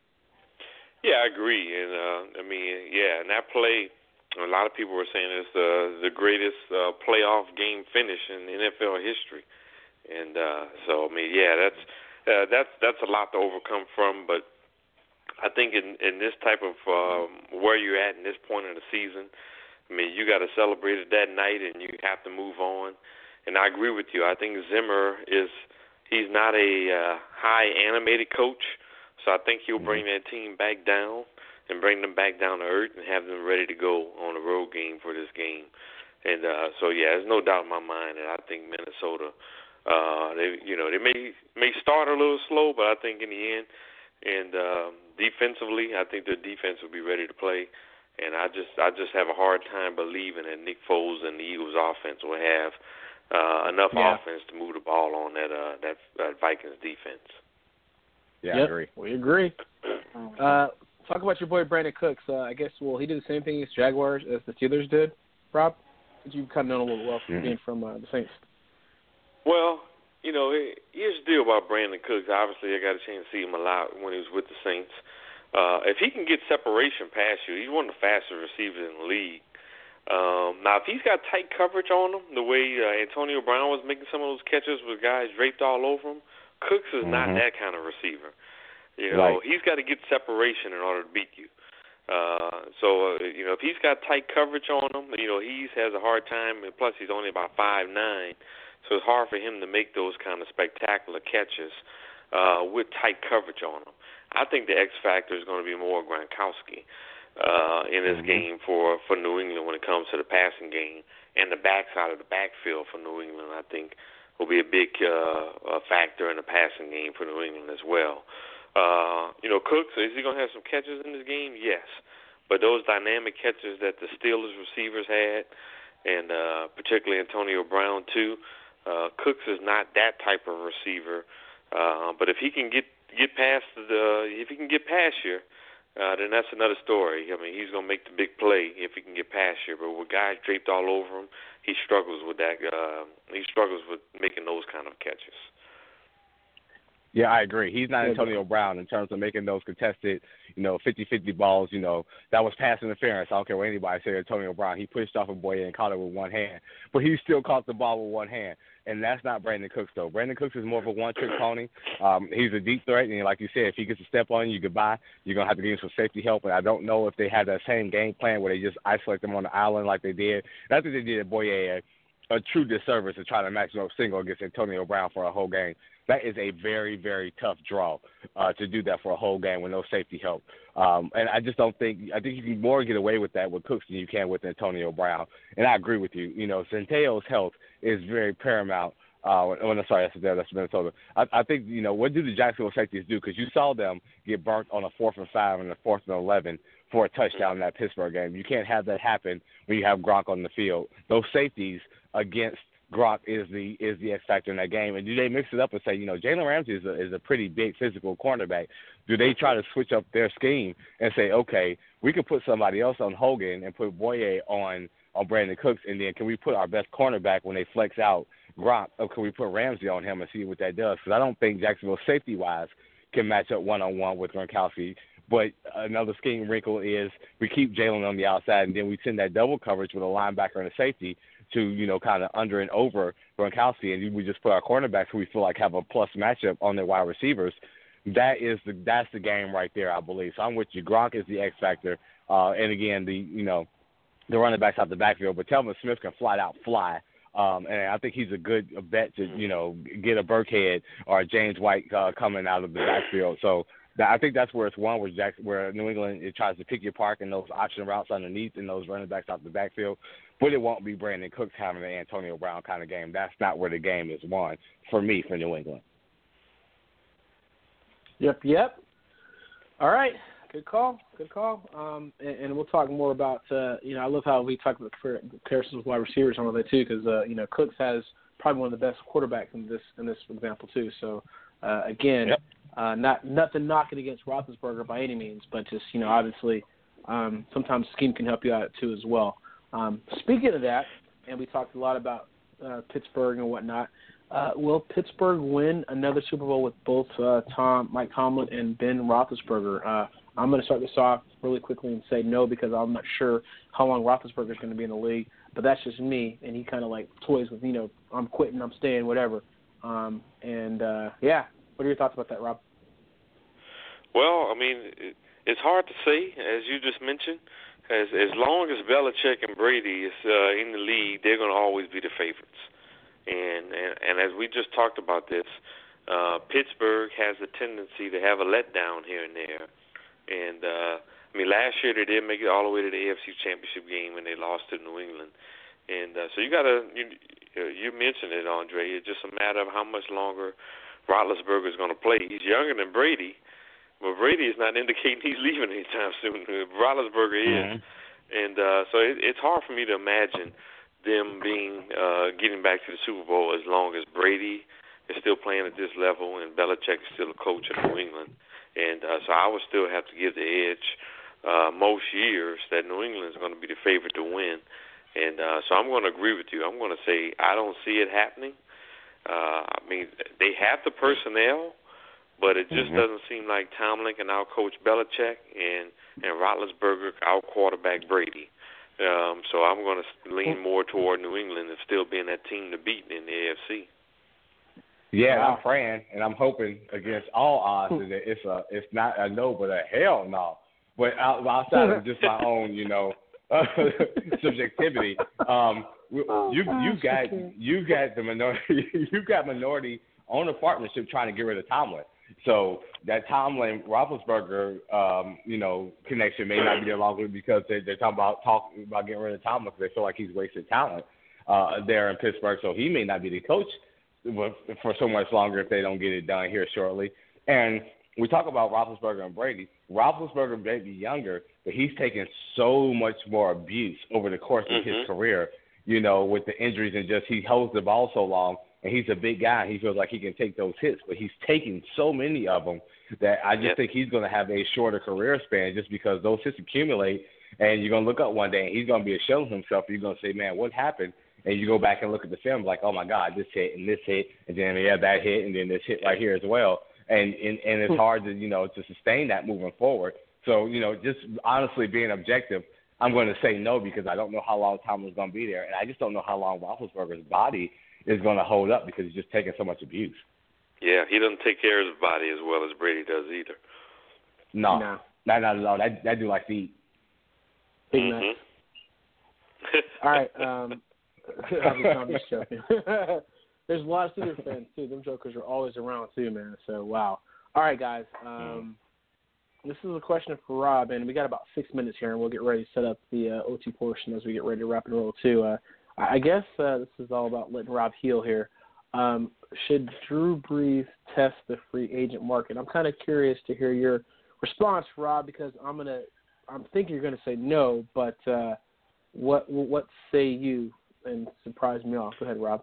Yeah, I agree. And uh, I mean, yeah, and that play, a lot of people were saying it's the the greatest uh, playoff game finish in N F L history. And uh, so, I mean, yeah, that's uh, that's that's a lot to overcome from, but. I think in, in this type of um, where you're at in this point in the season, I mean, you got to celebrate it that night and you have to move on. And I agree with you. I think Zimmer is he's not a uh, high animated coach, so I think he'll bring that team back down and bring them back down to earth and have them ready to go on the road game for this game. And uh, so, yeah, there's no doubt in my mind that I think Minnesota, uh, they you know, they may may start a little slow, but I think in the end, and um, defensively, I think their defense will be ready to play. And I just I just have a hard time believing that Nick Foles and the Eagles' offense will have uh, enough yeah. offense to move the ball on that uh, that, that Vikings defense. Yeah, yep, I agree. We agree. Uh, talk about your boy Brandon Cooks. Uh, I guess well he did the same thing as Jaguars as the Steelers did. Rob, you kind of know a little well from mm-hmm. being from uh, the Saints. Well. You know, here's the deal about Brandon Cooks. Obviously, I got a chance to see him a lot when he was with the Saints. Uh, if he can get separation past you, he's one of the fastest receivers in the league. Um, now, if he's got tight coverage on him, the way uh, Antonio Brown was making some of those catches with guys draped all over him, Cooks is mm-hmm. not that kind of receiver. You know, right. He's got to get separation in order to beat you. Uh, so, uh, you know, if he's got tight coverage on him, you know, he has a hard time, and plus he's only about five nine. So it's hard for him to make those kind of spectacular catches uh, with tight coverage on them. I think the X factor is going to be more Gronkowski uh, in this mm-hmm. game for, for New England when it comes to the passing game. And the backside of the backfield for New England, I think, will be a big uh, a factor in the passing game for New England as well. Uh, you know, Cooks, is he going to have some catches in this game? Yes. But those dynamic catches that the Steelers receivers had, and uh, particularly Antonio Brown too, Uh, Cooks is not that type of receiver, uh, but if he can get get past the if he can get past you, uh, then that's another story. I mean, he's gonna make the big play if he can get past you. But with guys draped all over him, he struggles with that. Uh, he struggles with making those kind of catches. Yeah, I agree. He's not Antonio Brown in terms of making those contested, you know, fifty-fifty balls, you know, that was pass interference. I don't care what anybody said. Antonio Brown, he pushed off a boy and caught it with one hand, but he still caught the ball with one hand. And that's not Brandon Cooks, though. Brandon Cooks is more of a one-trick pony. Um, he's a deep threat, and like you said, if he gets a step on you, goodbye. You're going to have to give him some safety help. And I don't know if they had that same game plan where they just isolate them on the island like they did. And I think they did at Boye a, a true disservice to try to match up single against Antonio Brown for a whole game. That is a very, very tough draw uh, to do that for a whole game with no safety help. Um, and I just don't think – I think you can more get away with that with Cooks than you can with Antonio Brown. And I agree with you. You know, Centeio's health is very paramount. Uh, oh, no, sorry, that's, that's Minnesota. I, I think, you know, what do the Jacksonville safeties do? Because you saw them get burnt on a fourth and five and a fourth and eleven for a touchdown in that Pittsburgh game. You can't have that happen when you have Gronk on the field. Those safeties against Gronk is the is the X factor in that game. And do they mix it up and say, you know, Jalen Ramsey is a, is a pretty big physical cornerback? Do they try to switch up their scheme and say, okay, we can put somebody else on Hogan and put Boye on on Brandon Cooks, and then can we put our best cornerback when they flex out Gronk, or can we put Ramsey on him and see what that does? Because I don't think Jacksonville safety-wise can match up one-on-one with Gronkowski. But another scheme wrinkle is we keep Jalen on the outside, and then we send that double coverage with a linebacker and a safety to, you know, kind of under and over Gronkowski, and we just put our cornerbacks who we feel like have a plus matchup on their wide receivers. That is the that's the game right there, I believe. So I'm with you. Gronk is the X factor, uh, and again, the you know, the running backs out the backfield. But Telvin Smith can flat out fly. Um, and I think he's a good bet to, you know, get a Burkhead or a James White uh, coming out of the backfield. So that, I think that's where it's one where, Jack, where New England it tries to pick your park in those option routes underneath and those running backs out the backfield. But it won't be Brandon Cooks having an Antonio Brown kind of game. That's not where the game is won for me for New England. Yep, yep. All right. Good call. Good call. Um, and, and we'll talk more about, uh, you know, I love how we talk about comparisons with wide receivers and all that too, because, uh, you know, Cooks has probably one of the best quarterbacks in this, in this example too. So, uh, again, yep. uh, not nothing knocking against Roethlisberger by any means, but just, you know, obviously um, sometimes scheme can help you out too as well. Um, speaking of that, and we talked a lot about uh, Pittsburgh and whatnot, Uh, will Pittsburgh win another Super Bowl with both uh, Tom, Mike Tomlin and Ben Roethlisberger? Uh, I'm going to start this off really quickly and say no because I'm not sure how long Roethlisberger is going to be in the league, but that's just me, and he kind of like toys with, you know, I'm quitting, I'm staying, whatever. Um, and, uh, yeah, what are your thoughts about that, Rob? Well, I mean, it, it's hard to say, as you just mentioned. As, as long as Belichick and Brady is uh, in the league, they're going to always be the favorites. And, and and as we just talked about this, uh, Pittsburgh has a tendency to have a letdown here and there. And, uh, I mean, last year they did make it all the way to the A F C Championship game and they lost to New England. And uh, so you got to, you, you mentioned it, Andre, it's just a matter of how much longer Roethlisberger is going to play. He's younger than Brady, but Brady is not indicating he's leaving anytime soon. Roethlisberger is. Mm-hmm. And uh, so it, it's hard for me to imagine them being uh, getting back to the Super Bowl as long as Brady is still playing at this level and Belichick is still a coach of New England. And uh, so I would still have to give the edge uh, most years that New England is going to be the favorite to win. And uh, so I'm going to agree with you. I'm going to say I don't see it happening. Uh, I mean, they have the personnel, but it just mm-hmm. doesn't seem like Tomlin can out-coach Belichick and, and Roethlisberger out-quarterback Brady. Um, so I'm going to lean more toward New England and still being that team to beat in the A F C. Yeah, wow. I'm praying and I'm hoping against all odds that it's a it's not a no, but a hell no. But outside of just my own, you know, uh, subjectivity, um, you you got you got the minority you got minority owner partnership trying to get rid of Tomlin. So that Tomlin Roethlisberger, um, you know, connection may not be there longer because they, they're talking about talking about getting rid of Tomlin because they feel like he's wasted talent uh, there in Pittsburgh. So he may not be the coach for so much longer if they don't get it done here shortly. And we talk about Roethlisberger and Brady. Roethlisberger may be younger, but he's taken so much more abuse over the course of mm-hmm. his career. You know, with the injuries and just he holds the ball so long. And he's a big guy. He feels like he can take those hits, but he's taking so many of them that I just yep. think he's going to have a shorter career span just because those hits accumulate. And you're going to look up one day and he's going to be ashamed of himself. And you're going to say, man, what happened? And you go back and look at the film like, oh, my God, this hit and this hit. And then, yeah, that hit and then this hit right here as well. And, and, and it's hard to, you know, to sustain that moving forward. So, you know, just honestly being objective, I'm going to say no because I don't know how long Tomlin's going to be there. And I just don't know how long Roethlisberger's body is going to hold up because he's just taking so much abuse. Yeah, he doesn't take care of his body as well as Brady does either. No, no. not, not at all. That, that dude likes to eat. Big mm-hmm. All right. Um, I'm just joking. There's a lot of Steelers fans, too. Them jokers are always around, too, man. So, wow. All right, guys. Um, this is a question for Rob, and we got about six minutes here, and we'll get ready to set up the uh, O T portion as we get ready to wrap and roll, too. Uh, I guess uh, this is all about letting Rob heal here. Um, should Drew Brees test the free agent market? I'm kind of curious to hear your response, Rob, because I'm gonna, I'm thinking you're gonna say no, but uh, what what say you? And surprise me off. Go ahead, Rob.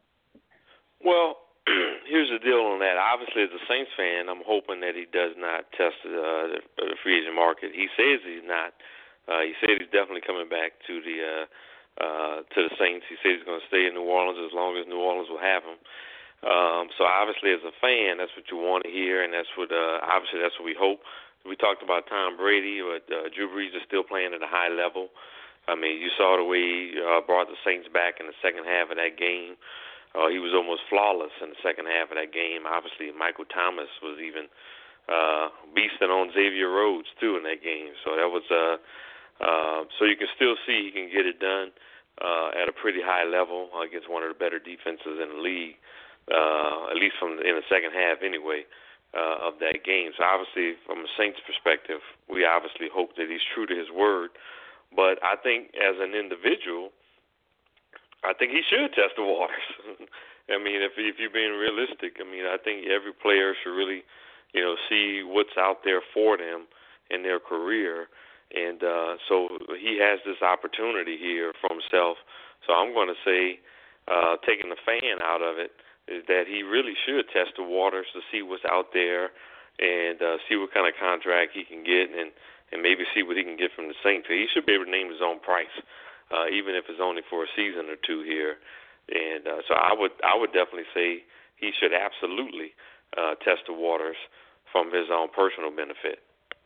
Well, here's the deal on that. Obviously, as a Saints fan, I'm hoping that he does not test uh, the, the free agent market. He says he's not. Uh, he said he's definitely coming back to the. Uh, Uh, to the Saints. He said he's going to stay in New Orleans as long as New Orleans will have him. Um, so obviously as a fan, that's what you want to hear, and that's what uh, obviously that's what we hope. we talked about Tom Brady, but uh, Drew Brees is still playing at a high level. I mean, you saw the way he uh, brought the Saints back in the second half of that game. Uh, he was almost flawless in the second half of that game. Obviously, Michael Thomas was even uh, beasting on Xavier Rhodes, too, in that game. So that was uh, uh, so you can still see he can get it done uh, at a pretty high level against one of the better defenses in the league, uh, at least from the, in the second half anyway, uh, of that game. So obviously, from a Saints perspective, we obviously hope that he's true to his word. But I think as an individual, I think he should test the waters. I mean, if if you're being realistic, I mean, I think every player should really, you know, see what's out there for them in their career. And uh, so he has this opportunity here for himself. So I'm going to say, uh, taking the fan out of it, is that he really should test the waters to see what's out there and uh, see what kind of contract he can get and, and maybe see what he can get from the Saints. He should be able to name his own price, uh, even if it's only for a season or two here. And uh, so I would I would definitely say he should absolutely uh, test the waters from his own personal benefit.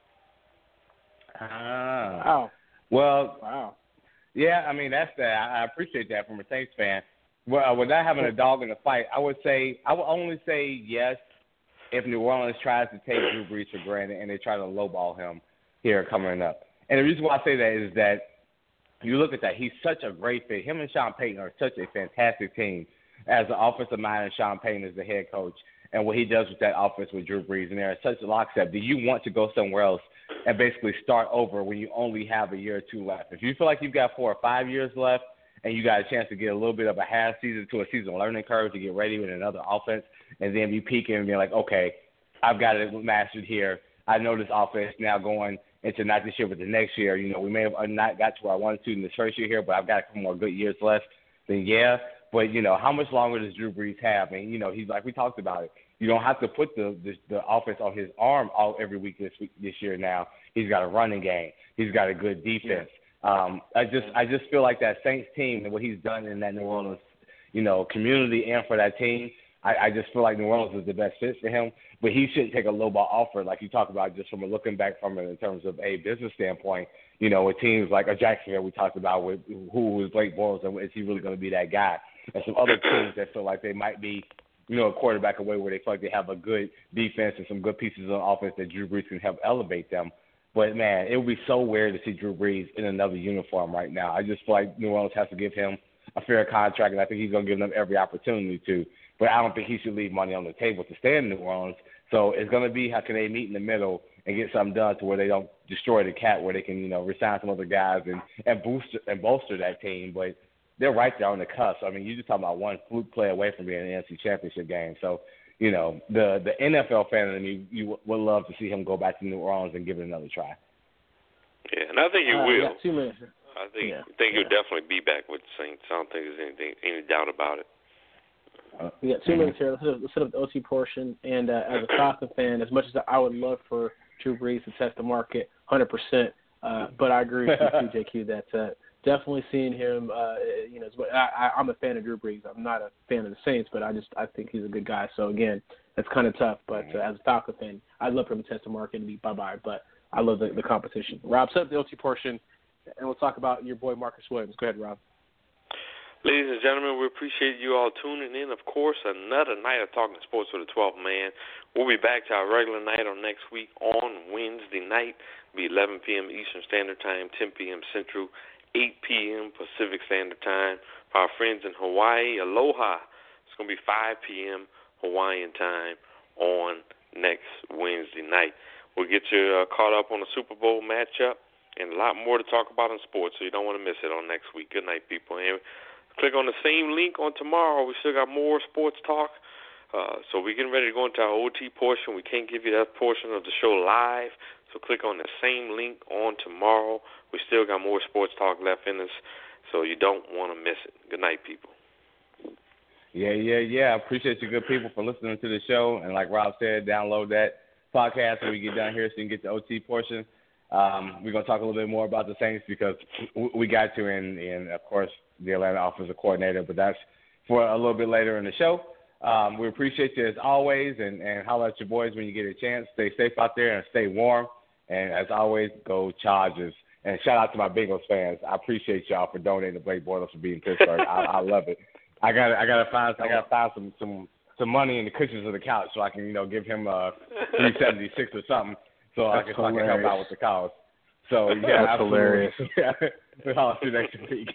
Ah. Wow. Well, wow. Yeah, I mean, that's that. I appreciate that from a Saints fan. Well, without having a dog in the fight, I would say I would only say yes if New Orleans tries to take Drew Brees for granted and they try to lowball him here coming up. And the reason why I say that is that you look at that, he's such a great fit. Him and Sean Payton are such a fantastic team as the offensive mind and Sean Payton is the head coach. And what he does with that offense with Drew Brees, and they're such a lockstep. Do you want to go somewhere else and basically start over when you only have a year or two left? If you feel like you've got four or five years left and you got a chance to get a little bit of a half season to a season learning curve to get ready with another offense, and then be peaking and being like, okay, I've got it mastered here. I know this offense now going into not this year but the next year. You know, we may have not got to where I wanted to in this first year here, but I've got a couple more good years left. Then, yeah. But, you know, how much longer does Drew Brees have? I mean, you know, he's like we talked about it. You don't have to put the, the the offense on his arm all every week this week this year. Now he's got a running game. He's got a good defense. Um, I just I just feel like that Saints team and what he's done in that New Orleans, you know, community and for that team. I, I just feel like New Orleans is the best fit for him. But he shouldn't take a low ball offer like you talk about just from a looking back from it in terms of a business standpoint. You know, with teams like a Jacksonville we talked about with who is Blake Bortles and is he really going to be that guy? And some other teams that feel like they might be, you know, a quarterback away where they feel like they have a good defense and some good pieces on offense that Drew Brees can help elevate them. But, man, it would be so weird to see Drew Brees in another uniform right now. I just feel like New Orleans has to give him a fair contract, and I think he's going to give them every opportunity to. But I don't think he should leave money on the table to stay in New Orleans. So it's going to be how can they meet in the middle and get something done to where they don't destroy the cat, where they can, you know, resign some other guys and, and, boost, and bolster that team. But they're right there on the cusp. I mean, you're just talking about one fluke play away from being in the N F C Championship game. So, you know, the the N F L fan in me, you would love to see him go back to New Orleans and give it another try. Yeah, and I think he uh, will. Two minutes. I think yeah. I think yeah. he'll definitely be back with the Saints. I don't think there's anything any doubt about it. Uh, we got two minutes here. Let's hit, let's hit up the O T portion. And uh, as a Falcon fan, as much as I would love for Drew Brees to test the market, one hundred percent. Uh, but I agree with you, J Q, that uh, definitely seeing him, uh, you know, I, I'm a fan of Drew Brees. I'm not a fan of the Saints, but I just I think he's a good guy. So, again, that's kind of tough. But uh, as a Falcon fan, I'd love for him to test the market and be bye-bye. But I love the, the competition. Rob, set up the O T portion, and we'll talk about your boy Marcus Williams. Go ahead, Rob. Ladies and gentlemen, we appreciate you all tuning in. Of course, another night of Talking Sports with the twelfth man. We'll be back to our regular night on next week on Wednesday night. It'll be eleven p.m. Eastern Standard Time, ten p.m. Central, eight p.m. Pacific Standard Time. For our friends in Hawaii, aloha. It's going to be five p.m. Hawaiian time on next Wednesday night. We'll get you uh, caught up on the Super Bowl matchup and a lot more to talk about in sports, so you don't want to miss it on next week. Good night, people. And click on the same link on tomorrow. We still got more sports talk. Uh, so we're getting ready to go into our O T portion. We can't give you that portion of the show live. So click on the same link on tomorrow. We still got more sports talk left in us, so you don't want to miss it. Good night, people. Yeah, yeah, yeah. I appreciate you good people for listening to the show. And like Rob said, download that podcast when we get down here so you can get the O T portion. Um, we're going to talk a little bit more about the Saints because we got to in, in of course, the Atlanta offensive coordinator, but that's for a little bit later in the show. Um, we appreciate you as always, and, and holler at your boys when you get a chance. Stay safe out there and stay warm. And as always, go Chargers. And shout out to my Bengals fans. I appreciate y'all for donating to Blake Bortles for beating Pittsburgh. I, I love it. I got I got to find I got to find some some some money in the cushions of the couch so I can you know give him a three seventy six or something so I can, so I can help out with the cause. So yeah, that's absolutely. hilarious. We'll talk to you next week.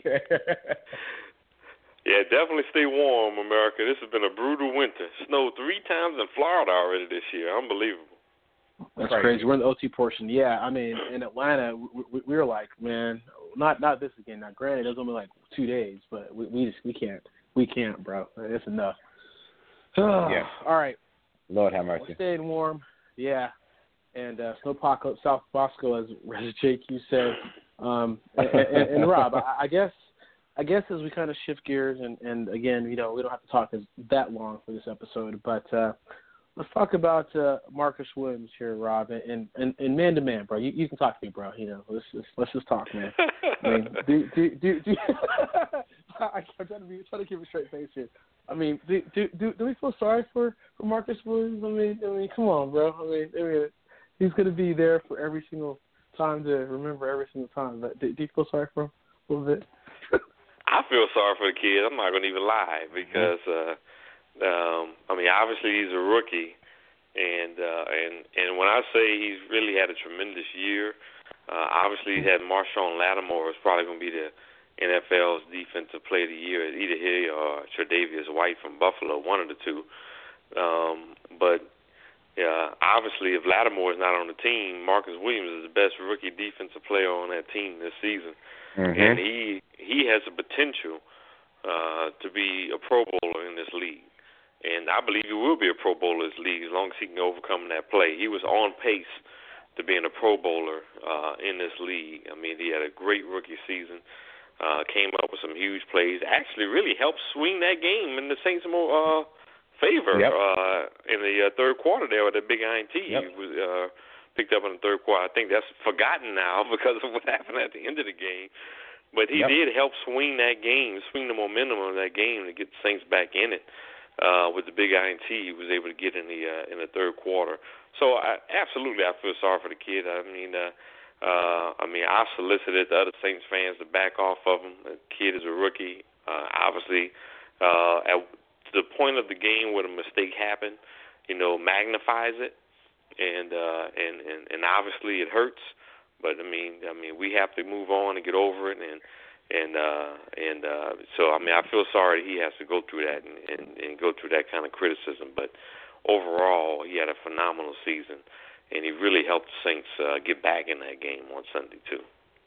Yeah, definitely stay warm, America. This has been a brutal winter. Snowed three times in Florida already this year. Unbelievable. That's crazy. crazy. We're in the O T portion. Yeah, I mean, in Atlanta, we, we, we were like, man, not not this again. Now, granted, it was only like two days, but we we just we can't we can't, bro. It's enough. Yeah. All right. Lord have mercy. We're staying warm. Yeah. And uh, snowpocalypse South Bosco, as, as J Q said. Um, and, and, and Rob, I, I guess. I guess as we kind of shift gears, and, and again, you know, we don't have to talk as, that long for this episode, but uh, let's talk about uh, Marcus Williams here, Rob, and and, and man to man, bro. You, you can talk to me, bro. You know, let's just let's just talk, man. I mean, do do do. do I'm trying to be trying to keep a straight face here. I mean, do do do, do we feel sorry for, for Marcus Williams? I mean, I mean, come on, bro. I mean, I mean he's going to be there for every single time to remember every single time. But do, do you feel sorry for him a little bit? I feel sorry for the kid. I'm not going to even lie because, uh, um, I mean, obviously he's a rookie, and uh, and and when I say he's really had a tremendous year, uh, obviously he had Marshawn Lattimore is probably going to be the N F L's defensive player of the year, either he or Tre'Davious White from Buffalo, one of the two. Um, but yeah, obviously if Lattimore is not on the team, Marcus Williams is the best rookie defensive player on that team this season. Mm-hmm. And he he has the potential uh, to be a Pro Bowler in this league. And I believe he will be a Pro Bowler in this league as long as he can overcome that play. He was on pace to being a Pro Bowler uh, in this league. I mean, he had a great rookie season, uh, came up with some huge plays, actually really helped swing that game in the Saints' uh, favor yep. uh, in the uh, third quarter there with the big I N T. Yep. He was uh, picked up in the third quarter. I think that's forgotten now because of what happened at the end of the game. But he yep. did help swing that game, swing the momentum of that game to get the Saints back in it. Uh, with the big I N T he was able to get in the uh, in the third quarter. So I, absolutely, I feel sorry for the kid. I mean, uh, uh, I mean, I solicited the other Saints fans to back off of him. The kid is a rookie. Uh, obviously, uh, at the point of the game where the mistake happened, you know, magnifies it. And, uh, and and and obviously it hurts, but I mean, I mean, we have to move on and get over it, and and uh, and uh, so I mean, I feel sorry he has to go through that and, and, and go through that kind of criticism. But overall, he had a phenomenal season, and he really helped the Saints uh, get back in that game on Sunday too.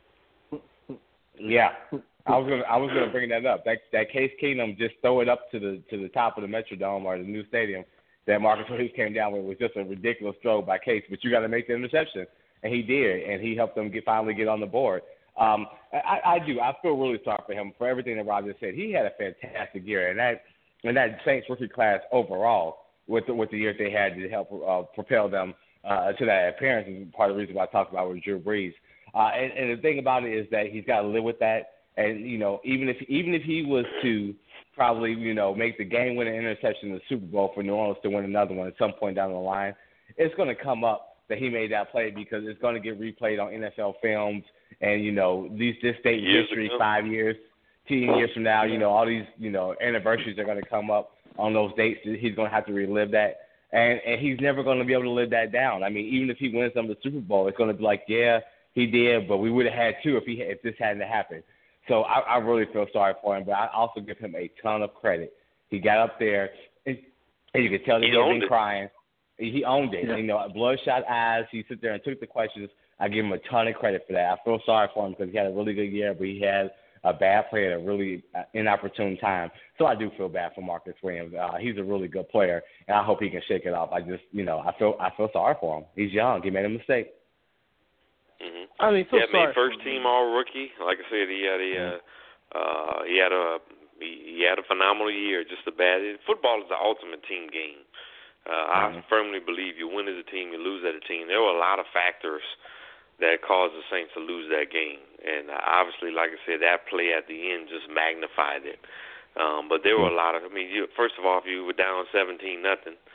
Yeah, I was gonna I was gonna bring that up. That that Case Keenum just throw it up to the to the top of the Metrodome or the new stadium that Marcus Williams came down with was just a ridiculous throw by Case, but you got to make the interception, and he did, and he helped them get finally get on the board. Um, I, I do. I feel really sorry for him for everything that Rob just said. He had a fantastic year, and that and that Saints rookie class overall with the, with the year they had to help uh, propel them uh, to that appearance is part of the reason why I talked about with Drew Brees. Uh, and, and the thing about it is that he's got to live with that, and you know, even if even if he was to probably, you know, make the game-winning interception in the Super Bowl for New Orleans to win another one at some point down the line, it's going to come up that he made that play because it's going to get replayed on N F L films and, you know, these this state history five years, ten years from now, you know, all these, you know, anniversaries are going to come up on those dates. He's going to have to relive that. And, and he's never going to be able to live that down. I mean, even if he wins them the Super Bowl, it's going to be like, yeah, he did, but we would have had two if he if this hadn't happened. So I, I really feel sorry for him, but I also give him a ton of credit. He got up there, and, and you could tell that he, he had been it. crying. He owned it. Yeah. You know, bloodshot eyes. He sit there and took the questions. I give him a ton of credit for that. I feel sorry for him because he had a really good year, but he had a bad play at a really inopportune time. So I do feel bad for Marcus Williams. Uh, he's a really good player, and I hope he can shake it off. I just, you know, I feel I feel sorry for him. He's young. He made a mistake. Mm-hmm. I mean, so yeah, sorry. Made first team all rookie. Like I said, he had a uh, uh, he had a he, he had a phenomenal year. Just a bad football is the ultimate team game. Uh, mm-hmm. I firmly believe you win as a team, you lose as a team. There were a lot of factors that caused the Saints to lose that game, and uh, obviously, like I said, that play at the end just magnified it. Um, but there were a lot of. I mean, you, first of all, if you were down seventeen nothing.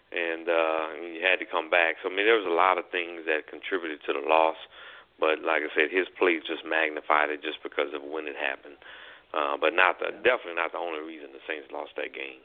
and uh, he had to come back. So I mean, there was a lot of things that contributed to the loss. But like I said, his play just magnified it just because of when it happened. Uh, but not the, definitely not the only reason the Saints lost that game.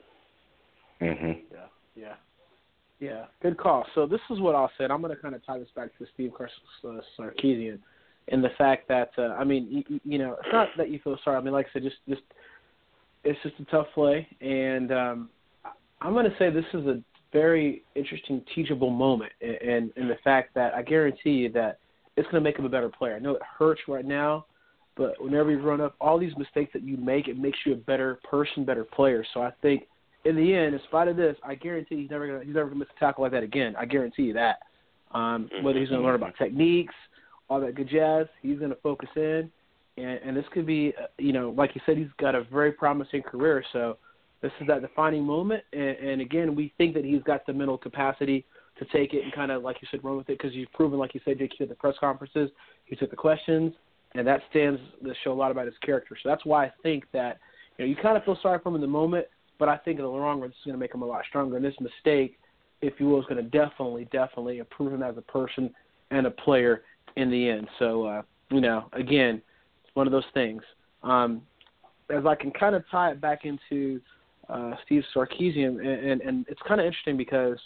Mhm. Yeah. Yeah. Yeah. Good call. So this is what I'll say. I'm going to kind of tie this back to Steve Sarkisian, and the fact that uh, I mean, you, you know, it's not that you feel sorry. I mean, like I said, just just it's just a tough play, and um, I'm going to say this is a very interesting, teachable moment, and in the fact that I guarantee you that it's going to make him a better player. I know it hurts right now, but whenever you run up all these mistakes that you make, it makes you a better person, better player. So I think in the end, in spite of this, I guarantee he's never gonna he's never gonna miss a tackle like that again. I guarantee you that. Um, whether he's gonna learn about techniques, all that good jazz, he's gonna focus in, and, and this could be, uh, you know, like you said, he's got a very promising career. So this is that defining moment, and, and again, we think that he's got the mental capacity to take it and kind of, like you said, run with it, because you've proven, like you said, J Q, at the press conferences, he took the questions, and that stands to show a lot about his character. So that's why I think that, you know, you kind of feel sorry for him in the moment, but I think in the long run, this is going to make him a lot stronger. And this mistake, if you will, is going to definitely, definitely improve him as a person and a player in the end. So, uh, you know, again, it's one of those things. Um, as I can kind of tie it back into uh, Steve Sarkisian, and, and, and it's kind of interesting because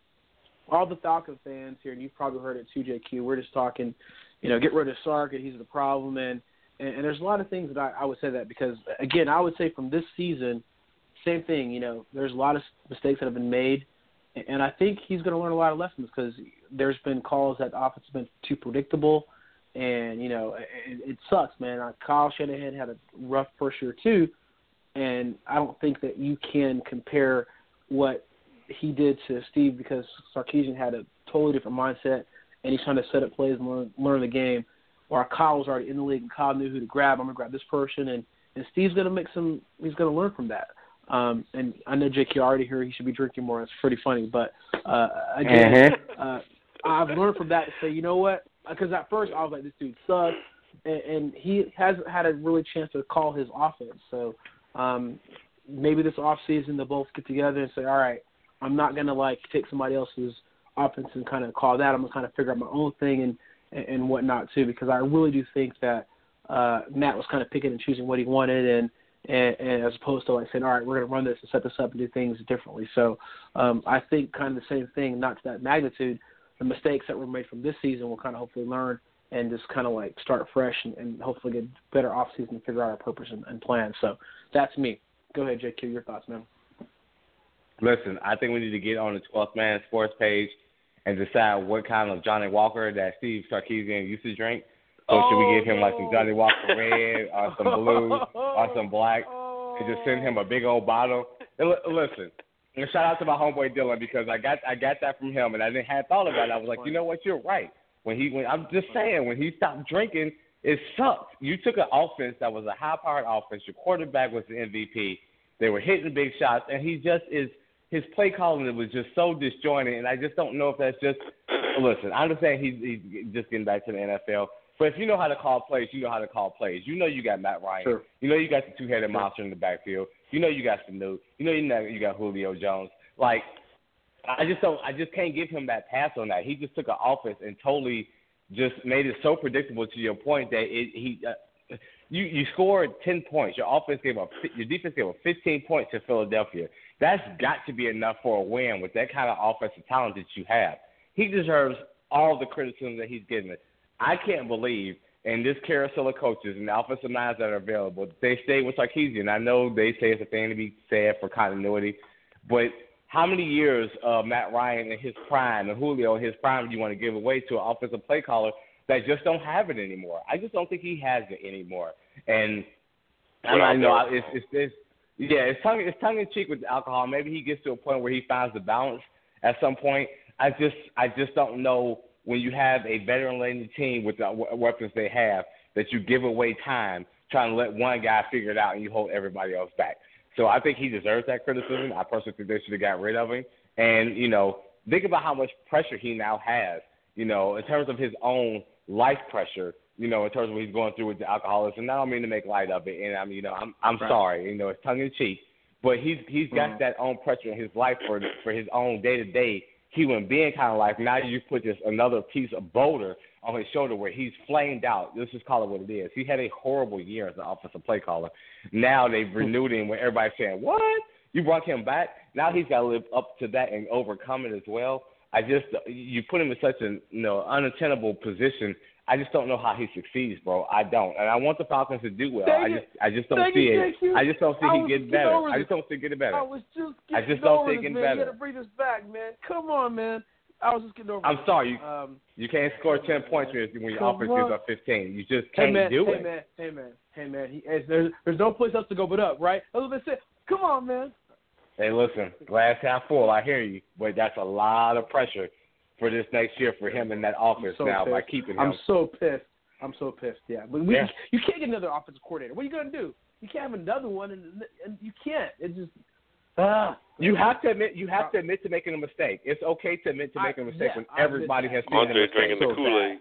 all the Falcon fans here, and you've probably heard it too, J Q, we're just talking, you know, get rid of Sark, and he's the problem. And, and, and there's a lot of things that I, I would say that because, again, I would say from this season, same thing, you know, there's a lot of mistakes that have been made, and I think he's going to learn a lot of lessons because there's been calls that the offense has been too predictable, and, you know, it, it sucks, man. Uh, Kyle Shanahan had a rough first year too, and I don't think that you can compare what he did to Steve because Sarkisian had a totally different mindset, and he's trying to set up plays and learn, learn the game, while Kyle was already in the league, and Kyle knew who to grab. I'm going to grab this person, and, and Steve's going to make some – he's going to learn from that. Um, and I know J Q already here. He should be drinking more. It's pretty funny. But, uh, again, mm-hmm. uh, I've learned from that to say, you know what? Because at first I was like, this dude sucks. And, and he hasn't had a really chance to call his offense. So um, maybe this offseason they'll both get together and say, all right, I'm not going to, like, take somebody else's offense and kind of call that. I'm going to kind of figure out my own thing and, and, and whatnot, too, because I really do think that uh, Matt was kind of picking and choosing what he wanted, and, and, and as opposed to, like, saying, all right, we're going to run this and set this up and do things differently. So um, I think kind of the same thing, not to that magnitude. The mistakes that were made from this season will kind of hopefully learn and just kind of, like, start fresh and, and hopefully get better offseason and figure out our purpose and, and plan. So that's me. Go ahead, J Q, your thoughts, man. Listen, I think we need to get on the twelfth Man Sports page and decide what kind of Johnny Walker that Steve Sarkisian used to drink. So oh, should we give him like some Johnny Walker red or some blue or some black and just send him a big old bottle? And l- listen, and shout out to my homeboy Dylan because I got I got that from him and I didn't have thought about it. I was like, you know what, you're right. When he when I'm just saying when he stopped drinking, it sucked. You took an offense that was a high-powered offense. Your quarterback was the M V P. They were hitting big shots, and he just is. His play calling was just so disjointed, and I just don't know if that's just – listen, I understand he's, he's just getting back to the N F L, but if you know how to call plays, you know how to call plays. You know you got Matt Ryan. Sure. You know you got the two-headed monster in the backfield. You know you got Sanu. You know you know you got Julio Jones. Like, I just don't – I just can't give him that pass on that. He just took an offense and totally just made it so predictable to your point that it, he uh, – you, you scored ten points. Your offense gave up – your defense gave up fifteen points to Philadelphia. That's got to be enough for a win with that kind of offensive talent that you have. He deserves all the criticism that he's getting. I can't believe in this carousel of coaches and the offensive minds that are available, they stay with Sarkisian. I know they say it's a thing to be said for continuity, but how many years of Matt Ryan in his prime and Julio in his prime do you want to give away to an offensive play caller that just don't have it anymore? I just don't think he has it anymore. And I, I know it's, it's, it's Yeah, it's tongue it's tongue in cheek with the alcohol. Maybe he gets to a point where he finds the balance at some point. I just I just don't know when you have a veteran-laden team with the weapons they have that you give away time trying to let one guy figure it out and you hold everybody else back. So I think he deserves that criticism. I personally think they should have got rid of him. And you know, think about how much pressure he now has. You know, in terms of his own life pressure. You know, in terms of what he's going through with the alcoholism. And I don't mean to make light of it. And, I mean, you know, I'm I'm right. sorry. You know, it's tongue-in-cheek. but he's he's got mm. that own pressure in his life for for his own day to day human being kind of life. Now you put this another piece of boulder on his shoulder where he's flamed out. Let's just call it what it is. He had a horrible year as an offensive play caller. Now they've renewed him when everybody's saying, what? You brought him back? Now he's got to live up to that and overcome it as well. I just, you put him in such a you know unattainable position. I just don't know how he succeeds, bro. I don't. And I want the Falcons to do well. Dang I it. just I just don't Dang see it, it. I just don't see he getting better. I just don't see it getting better. I was just I getting just don't over see it this, getting man. better. You got to bring this back, man. Come on, man. I was just getting over I'm it. sorry. You, um, you can't score ten points when your offense is up fifteen. You just hey, can't man, do hey, it. Hey, man. Hey, man. Hey, man. He, hey, there's, there's no place else to go but up, right? That's what they said. Come on, man. Hey, listen, glass half full, I hear you, but that's a lot of pressure for this next year for him in that offense so now pissed. by keeping him. I'm so pissed. I'm so pissed, yeah. But we, yeah. you can't get another offensive coordinator. What are you going to do? You can't have another one, and, and you can't. It just ah. You have to admit you have to admit to making a mistake. It's okay to admit to making a mistake I, yeah, when everybody has seen Andre a mistake. drinking the Kool-Aid.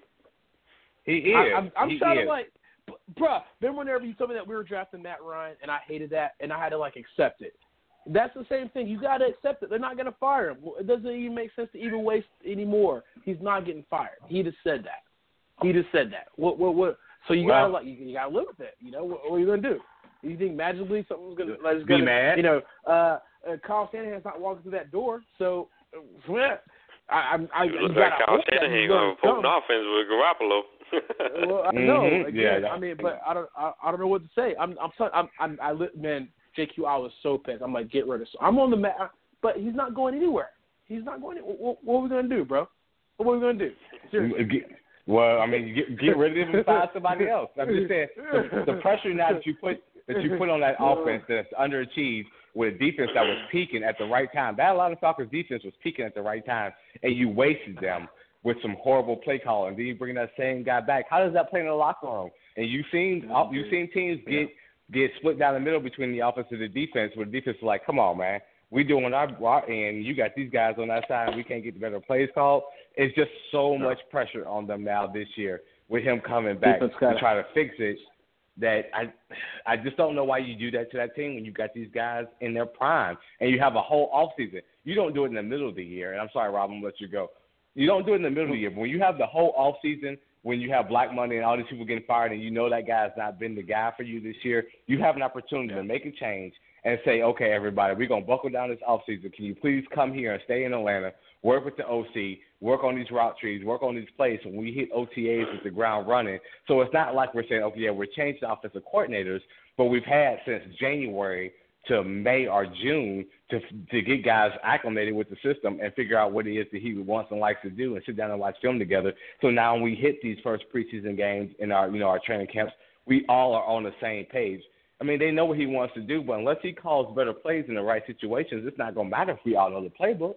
He is. I, I'm, I'm he trying is. to like, bruh, remember whenever you told me that we were drafting Matt Ryan, and I hated that, and I had to, like, accept it. That's the same thing. You got to accept it. They're not going to fire him. It doesn't even make sense to even waste any more. He's not getting fired. He just said that. He just said that. What? What? What? So you well, gotta like you, you gotta live with it. You know what, what are you gonna do? You think magically something's gonna like, be gonna, mad? You know, uh, uh, Kyle Shanahan's not walking through that door. So uh, I, I, I you look like Kyle Shanahan going to potent offense with Garoppolo. Well, I know. Mm-hmm. Again, yeah, I mean, but I don't. I, I don't know what to say. I'm. I'm. So, I'm. I'm I li- man, J Q, I was so pissed. I'm like, get rid of. I'm on the mat, but he's not going anywhere. He's not going. What, what are we gonna do, bro? What are we gonna do? Seriously. Well, I mean, get, get rid of him and find somebody else. I'm just saying the, the pressure now that you put that you put on that offense that's underachieved with a defense that was peaking at the right time. That Atlanta Falcons defense was peaking at the right time, and you wasted them with some horrible play calling. Then you bring that same guy back. How does that play in the locker room? And you've seen you've seen teams get get split down the middle between the offense and the defense, where the defense is like, come on, man. We doing our part, and you got these guys on that side, and we can't get the better plays called. It's just so much pressure on them now this year with him coming back to try to fix it. That I, I just don't know why you do that to that team when you got these guys in their prime and you have a whole offseason. You don't do it in the middle of the year. And I'm sorry, Rob, I'm gonna let you go. You don't do it in the middle of the year. But when you have the whole offseason, when you have Black Monday and all these people getting fired, and you know that guy's not been the guy for you this year, you have an opportunity to make a change and say, okay, everybody, we're going to buckle down this offseason. Can you please come here and stay in Atlanta, work with the O C, work on these route trees, work on these plays, and when we hit O T As with the ground running. So it's not like we're saying, okay, yeah, we're changing offensive coordinators, but we've had since January to May or June to to get guys acclimated with the system and figure out what it is that he wants and likes to do and sit down and watch film together. So now when we hit these first preseason games in our, you know, our training camps, we all are on the same page. I mean, they know what he wants to do, but unless he calls better plays in the right situations, it's not going to matter if we all know the playbook.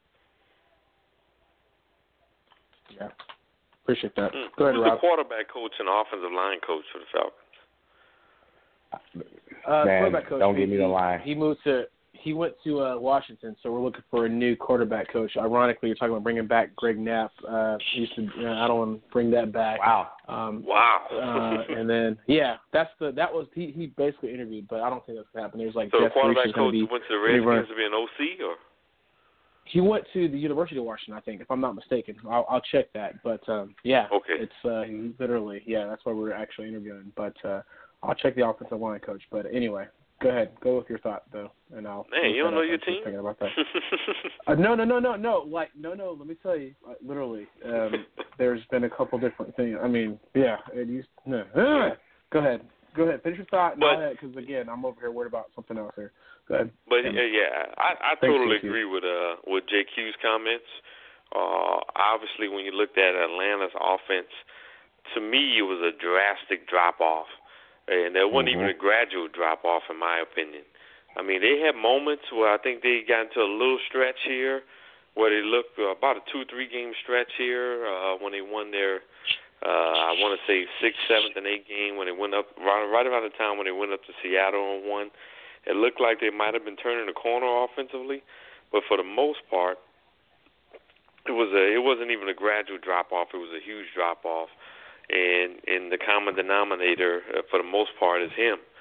Yeah. Appreciate that. Mm. Go ahead, Who's Rob. the quarterback coach and offensive line coach for the Falcons? Uh, Man, quarterback coach. don't give me the line. He moved to he went to uh, Washington, so we're looking for a new quarterback coach. Ironically, you're talking about bringing back Greg Knapp. Uh, he used to, uh, I don't want to bring that back. Wow. Um, wow. uh, and then yeah, that's the that was he, he basically interviewed, but I don't think that's gonna happen. There's like so Jeff the quarterback Reese coach be, went to the Redskins to be an O C, or he went to the University of Washington, I think, if I'm not mistaken. I'll, I'll check that, but um, yeah, okay. It's uh, literally yeah, that's why we're actually interviewing. But uh, I'll check the offensive line coach. But anyway. Go ahead. Go with your thought, though, and I'll. Man, you don't know your team? Thinking about that. uh, no, no, no, no, no. Like, no, no. Let me tell you. Uh, literally, um, there's been a couple different things. I mean, yeah. It used. No. Uh, go ahead. Go ahead. Finish your thought. Because again, I'm over here worried about something else here. Go ahead. But uh, yeah, I, I totally agree with uh with J Q's comments. Uh, obviously, when you looked at Atlanta's offense, to me, it was a drastic drop off. And there wasn't mm-hmm. even a gradual drop-off, in my opinion. I mean, they had moments where I think they got into a little stretch here, where they looked uh, about a two, three-game stretch here uh, when they won their, uh, I want to say, sixth, seventh, and eighth game when they went up, right, right around the time when they went up to Seattle and won. It looked like they might have been turning the corner offensively, but for the most part, it was a, it wasn't even a gradual drop-off. It was a huge drop-off. And, and the common denominator, uh, for the most part, is him.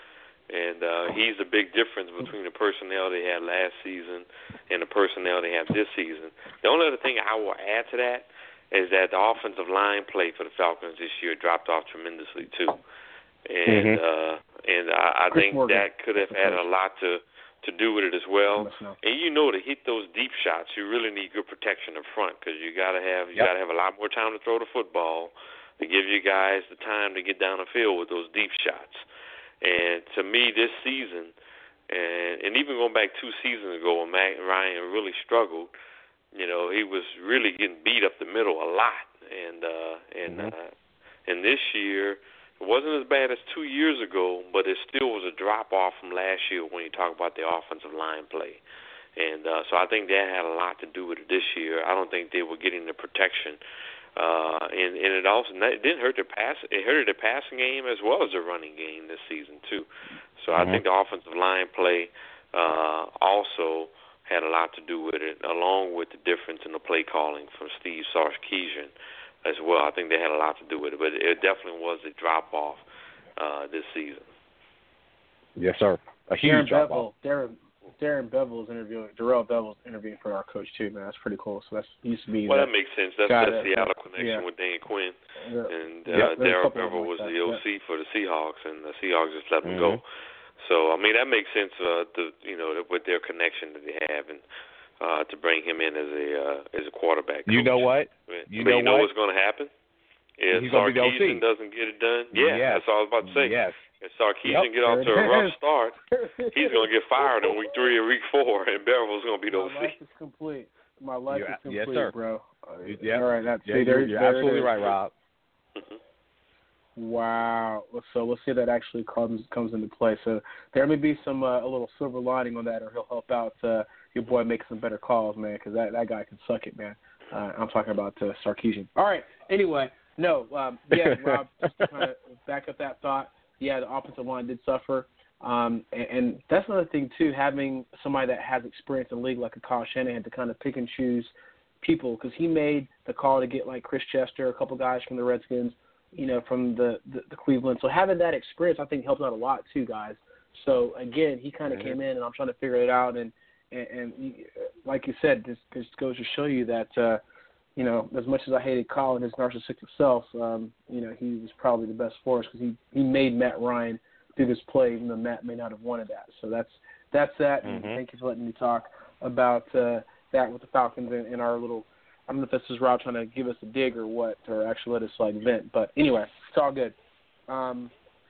And uh, he's the big difference between the personnel they had last season and the personnel they have this season. The only other thing I will add to that is that the offensive line play for the Falcons this year dropped off tremendously too. And mm-hmm. uh, and I, I think Morgan. that could have had a lot to, to do with it as well. And you know, to hit those deep shots, you really need good protection up front because you got to have you yep. got to have a lot more time to throw the football to give you guys the time to get down the field with those deep shots. And to me, this season, and and even going back two seasons ago when Matt Ryan really struggled, you know, he was really getting beat up the middle a lot. And uh, and mm-hmm. uh, and this year. It wasn't as bad as two years ago, but it still was a drop-off from last year when you talk about the offensive line play. And uh, so I think that had a lot to do with it this year. I don't think they were getting the protection. Uh, and, and it also it didn't hurt their pass. It hurt their passing game as well as their running game this season, too. So mm-hmm. I think the offensive line play uh, also had a lot to do with it, along with the difference in the play calling from Steve Sarkisian as well. I think they had a lot to do with it, but it definitely was a drop-off uh, this season. Yes, sir. A huge drop-off. Darren, Darren Bevel is interviewing, Darrell Bevel is interviewing for our coach, too, man. That's pretty cool. So that's used to be Well, that makes sense. That's the that Seattle connection yeah. with Dan Quinn. Yeah. And uh, yeah, Darrell Bevel like was that. the O C yeah. for the Seahawks, and the Seahawks just let him mm-hmm. go. So, I mean, that makes sense, uh, to, you know, with their connection that they have, and uh, to bring him in as a uh, as a quarterback coach. You know what? You but know, you know what? what's going to happen? If He's gonna be the O C. Sarkisian doesn't get it done, yeah, yes. that's all I was about to say. Yes. If Sarkisian yep. get off to a rough start, he's going to get fired in week three or week four, and Bevel's going to be the O C. My life is complete. My life you, is complete, yes, sir. bro. Uh, yeah. All right, that's yeah, see, you're, there, you're there absolutely it is. right, Rob. Mm-hmm. Wow. So we'll see that actually comes comes into play. So there may be some uh, a little silver lining on that, or he'll help out uh, your boy make some better calls, man, because that, that guy can suck it, man. Uh, I'm talking about uh, Sarkisian. All right. Anyway, no, um, yeah, Rob, just to kind of back up that thought, yeah, the offensive line did suffer. Um, and, and that's another thing, too, having somebody that has experience in the league like a Kyle Shanahan to kind of pick and choose people, because he made the call to get like Chris Chester, a couple guys from the Redskins, you know, from the, the, the Cleveland. So having that experience, I think, helped out a lot, too, guys. So, again, he kind of mm-hmm. came in, and I'm trying to figure it out. And, and, and like you said, this, this goes to show you that, uh, you know, as much as I hated Kyle and his narcissistic self, um, you know, he was probably the best for us because he, he made Matt Ryan do this play, even though Matt may not have wanted that. So that's that's that. Mm-hmm. And thank you for letting me talk about uh, that with the Falcons and, and our little – I don't know if this is Rob trying to give us a dig or what, or actually let us, like, vent. But anyway, it's all good. Um,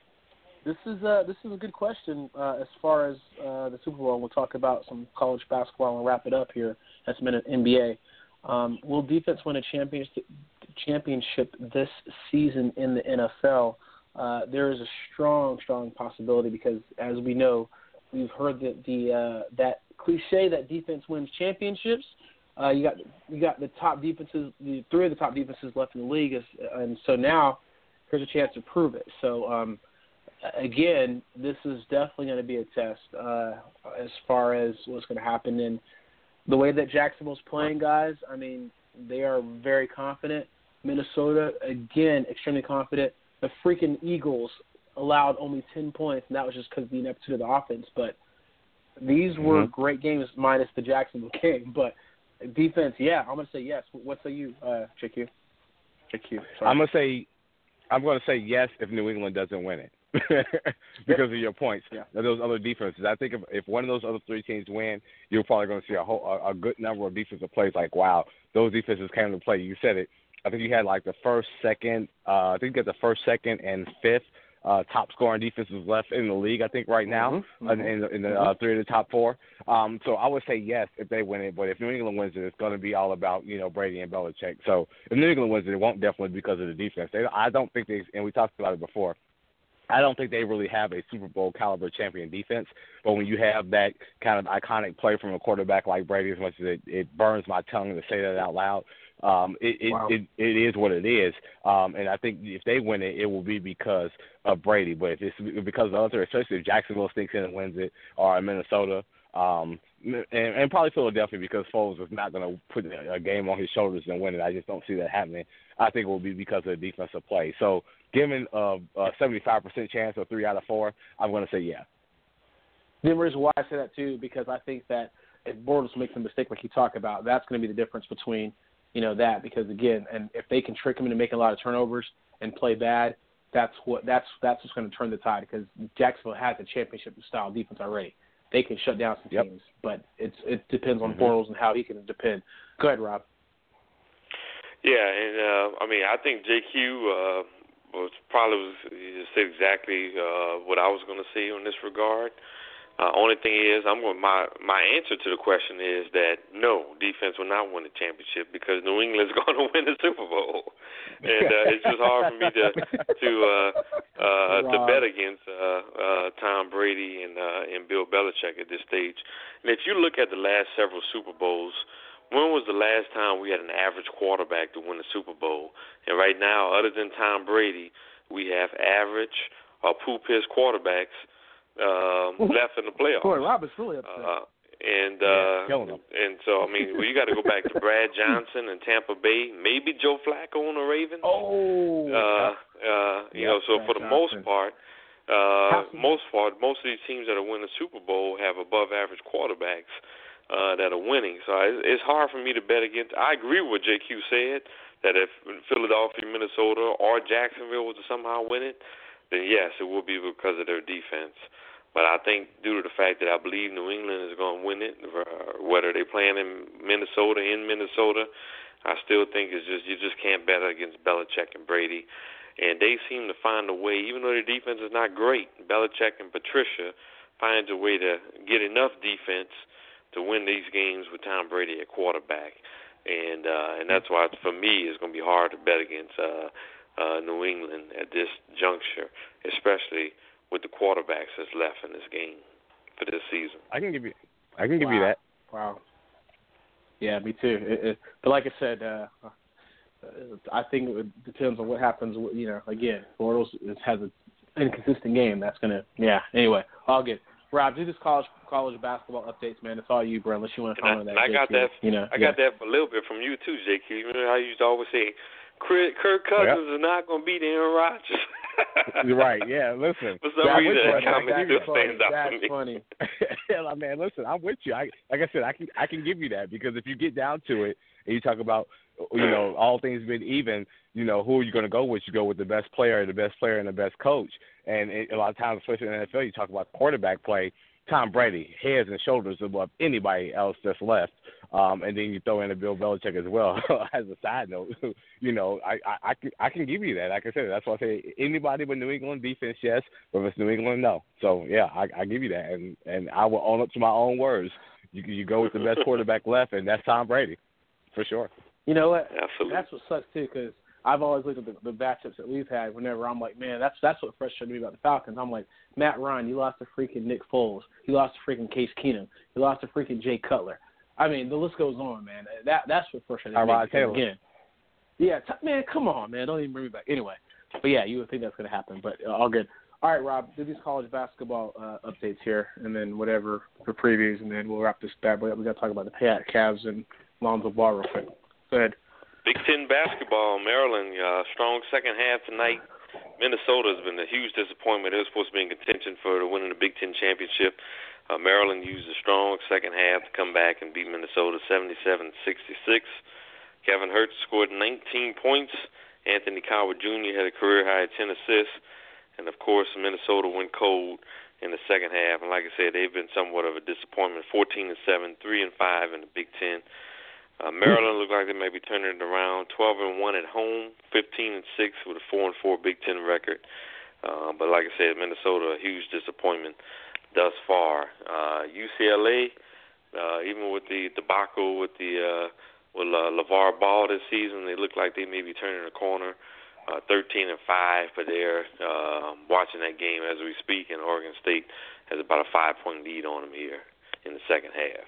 this is uh, this is a good question uh, as far as uh, the Super Bowl. We'll talk about some college basketball and wrap it up here. That's a minute N B A. Um, will defense win a championship championship this season in the N F L? Uh, there is a strong, strong possibility because, as we know, we've heard that the uh, that cliche that defense wins championships. Uh, you got you got the top defenses, the three of the top defenses left in the league, is, and so now here's a chance to prove it. So um, again, this is definitely going to be a test uh, as far as what's going to happen in the way that Jacksonville's playing, guys. I mean, they are very confident. Minnesota, again, extremely confident. The freaking Eagles allowed only ten points, and that was just because of the ineptitude of the offense. But these were mm-hmm. great games minus the Jacksonville game. But defense, yeah, I'm going to say yes. What say you, uh, J Q? J Q, sorry. I'm going to say I'm going to say yes if New England doesn't win it. because of your points. Yeah. Those other defenses. I think if, if one of those other three teams win, you're probably going to see a whole a, a good number of defensive plays like, wow, those defenses came to play. You said it. I think you had like the first, second, uh, I think you got the first, second, and fifth uh, top scoring defenses left in the league, I think, right now, mm-hmm. in, in the, in the uh, three of the top four. Um, so I would say yes if they win it, but if New England wins it, it's going to be all about, you know, Brady and Belichick. So if New England wins it, it won't definitely be because of the defense. They, I don't think they, and we talked about it before, I don't think they really have a Super Bowl caliber champion defense, but when you have that kind of iconic play from a quarterback like Brady, as much as it, it burns my tongue to say that out loud, um, it, it, wow. it, it is what it is. Um, and I think if they win it, it will be because of Brady. But if it's because of other, especially if Jacksonville sneaks in and wins it, or Minnesota, um, and, and probably Philadelphia, because Foles is not going to put a game on his shoulders and win it. I just don't see that happening. I think it will be because of the defensive play. So given a, a seventy-five percent chance of three out of four, I'm going to say yeah. The reason why I say that too, because I think that if Bortles makes a mistake like you talk about, that's going to be the difference between, you know, that. Because again, and if they can trick him into making a lot of turnovers and play bad, that's what that's that's what's going to turn the tide. Because Jacksonville has a championship style defense already. They can shut down some yep. teams, but it's it depends on mm-hmm. Bortles and how he can depend. Go ahead, Rob. Yeah, and uh, I mean, I think J Q uh, was probably was, you said exactly uh, what I was going to say in this regard. Uh, only thing is, I'm going. My my answer to the question is that no, defense will not win the championship because New England's going to win the Super Bowl, and uh, it's just hard for me to to uh, uh, to bet against uh, uh, Tom Brady and uh, and Bill Belichick at this stage. And if you look at the last several Super Bowls, when was the last time we had an average quarterback to win the Super Bowl? And right now, other than Tom Brady, we have average or poop-piss quarterbacks um, left in the playoffs. Boy, Robert's really upset. Uh, and uh, yeah, and so I mean, well, you got to go back to Brad Johnson and Tampa Bay, maybe Joe Flacco on the Ravens. Oh, uh, uh, you yep, know, so Brad for the Johnson. most part, uh, most part, most of these teams that are winning the Super Bowl have above-average quarterbacks uh, that are winning. So it's hard for me to bet against. I agree with what J Q said that if Philadelphia, Minnesota, or Jacksonville was to somehow win it, then yes, it will be because of their defense. But I think due to the fact that I believe New England is going to win it, whether they're playing in Minnesota, in Minnesota, I still think it's just you just can't bet against Belichick and Brady. And they seem to find a way, even though their defense is not great, Belichick and Patricia finds a way to get enough defense to win these games with Tom Brady at quarterback. And uh, and that's why, for me, it's going to be hard to bet against uh, uh, New England at this juncture, especially with the quarterbacks that's left in this game for this season. I can give you, I can give wow. you that. Wow. Yeah, me too. It, it, but like I said, uh, I think it depends on what happens. You know, again, Bortles has an inconsistent game. That's gonna, yeah. Anyway, all good. Rob, do this college college basketball updates, man. It's all you, bro. Unless you want to comment on that. And I got J Q, that. You know, I yeah. got that for a little bit from you too, J Q. You know how you used to always say, Kirk Cousins yep. is not going to beat Aaron Rodgers. You're right. Yeah. Listen. For some yeah, reason, that you. comment That's still funny. stands out That's to me. funny. yeah, man. Listen, I'm with you. I, like I said, I can I can give you that because if you get down to it and you talk about, you know, all things being even, you know, who are you going to go with? You go with the best player, the best player, and the best coach. And it, a lot of times, especially in the N F L, you talk about quarterback play. Tom Brady, heads and shoulders above anybody else that's left. Um, and then you throw in a Bill Belichick as well. As a side note, you know, I, I, I, can, I can give you that. Like I said, that's why I say anybody but New England defense, yes. But if it's New England, no. So, yeah, I, I give you that. And, and I will own up to my own words. You, you go with the best quarterback left, and that's Tom Brady, for sure. You know what? Absolutely. That's what sucks, too, because I've always looked at the, the matchups that we've had whenever I'm like, man, that's that's what frustrated me about the Falcons. I'm like, Matt Ryan, you lost to freaking Nick Foles. You lost to freaking Case Keenum. You lost to freaking Jay Cutler. I mean, the list goes on, man. That That's what frustrated me. Rod Taylor. Again. Yeah, t- man, come on, man. Don't even bring me back. Anyway, but, yeah, you would think that's going to happen, but uh, all good. All right, Rob, do these college basketball uh, updates here, and then whatever for previews, and then we'll wrap this bad boy up. We got to talk about the Cavs and Lonzo Ball real quick. Go ahead. Big Ten basketball, Maryland, uh, strong second half tonight. Minnesota has been a huge disappointment. They were supposed to be in contention for winning the Big Ten championship. Uh, Maryland used a strong second half to come back and beat Minnesota seventy-seven sixty-six. Kevin Hurts scored nineteen points. Anthony Coward Junior had a career-high ten assists. And, of course, Minnesota went cold in the second half. And like I said, they've been somewhat of a disappointment, fourteen and seven, three and five in the Big Ten. Uh, Maryland looked like they may be turning it around, twelve and one at home, fifteen and six with a four and four Big Ten record. Uh, but like I said, Minnesota, a huge disappointment thus far. Uh, U C L A, uh, even with the debacle with the uh, with uh, LeVar Ball this season, they look like they may be turning a corner. Uh, thirteen and five, but they're uh, watching that game as we speak, and Oregon State has about a five-point lead on them here in the second half.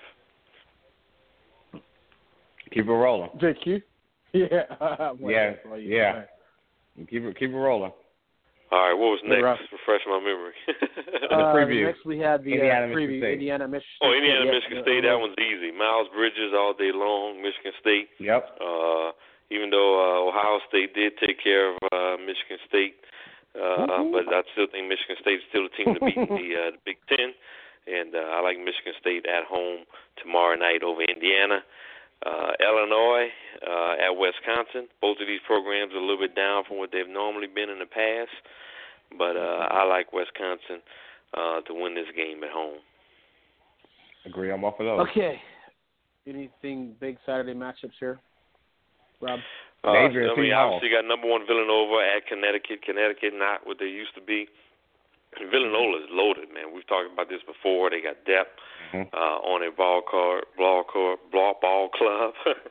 Keep it rolling. J Q? Yeah. yeah, yeah. Keep it, keep it rolling. All right, what was next? Rough. Refresh my memory. uh, preview. Next we had the Indiana, uh, preview. Michigan State. Indiana, Michigan State. Oh, Indiana, yeah, Michigan yeah, State, yeah. that one's easy. Miles Bridges all day long, Michigan State. Yep. Uh, even though uh, Ohio State did take care of uh, Michigan State, uh, but I still think Michigan State is still a team to beat in the, uh, the Big Ten. and uh, I like Michigan State at home tomorrow night over Indiana. Uh, Illinois uh, at Wisconsin. Both of these programs are a little bit down from what they've normally been in the past, but uh, I like Wisconsin uh, to win this game at home. Agree on both of those. Okay. Anything big Saturday matchups here, Rob? Uh, I mean, obviously, you got number one Villanova at Connecticut. Connecticut not what they used to be. Villanova is loaded, man. We've talked about this before. They got depth mm-hmm. uh, on their ball card, ball card, ball, ball club.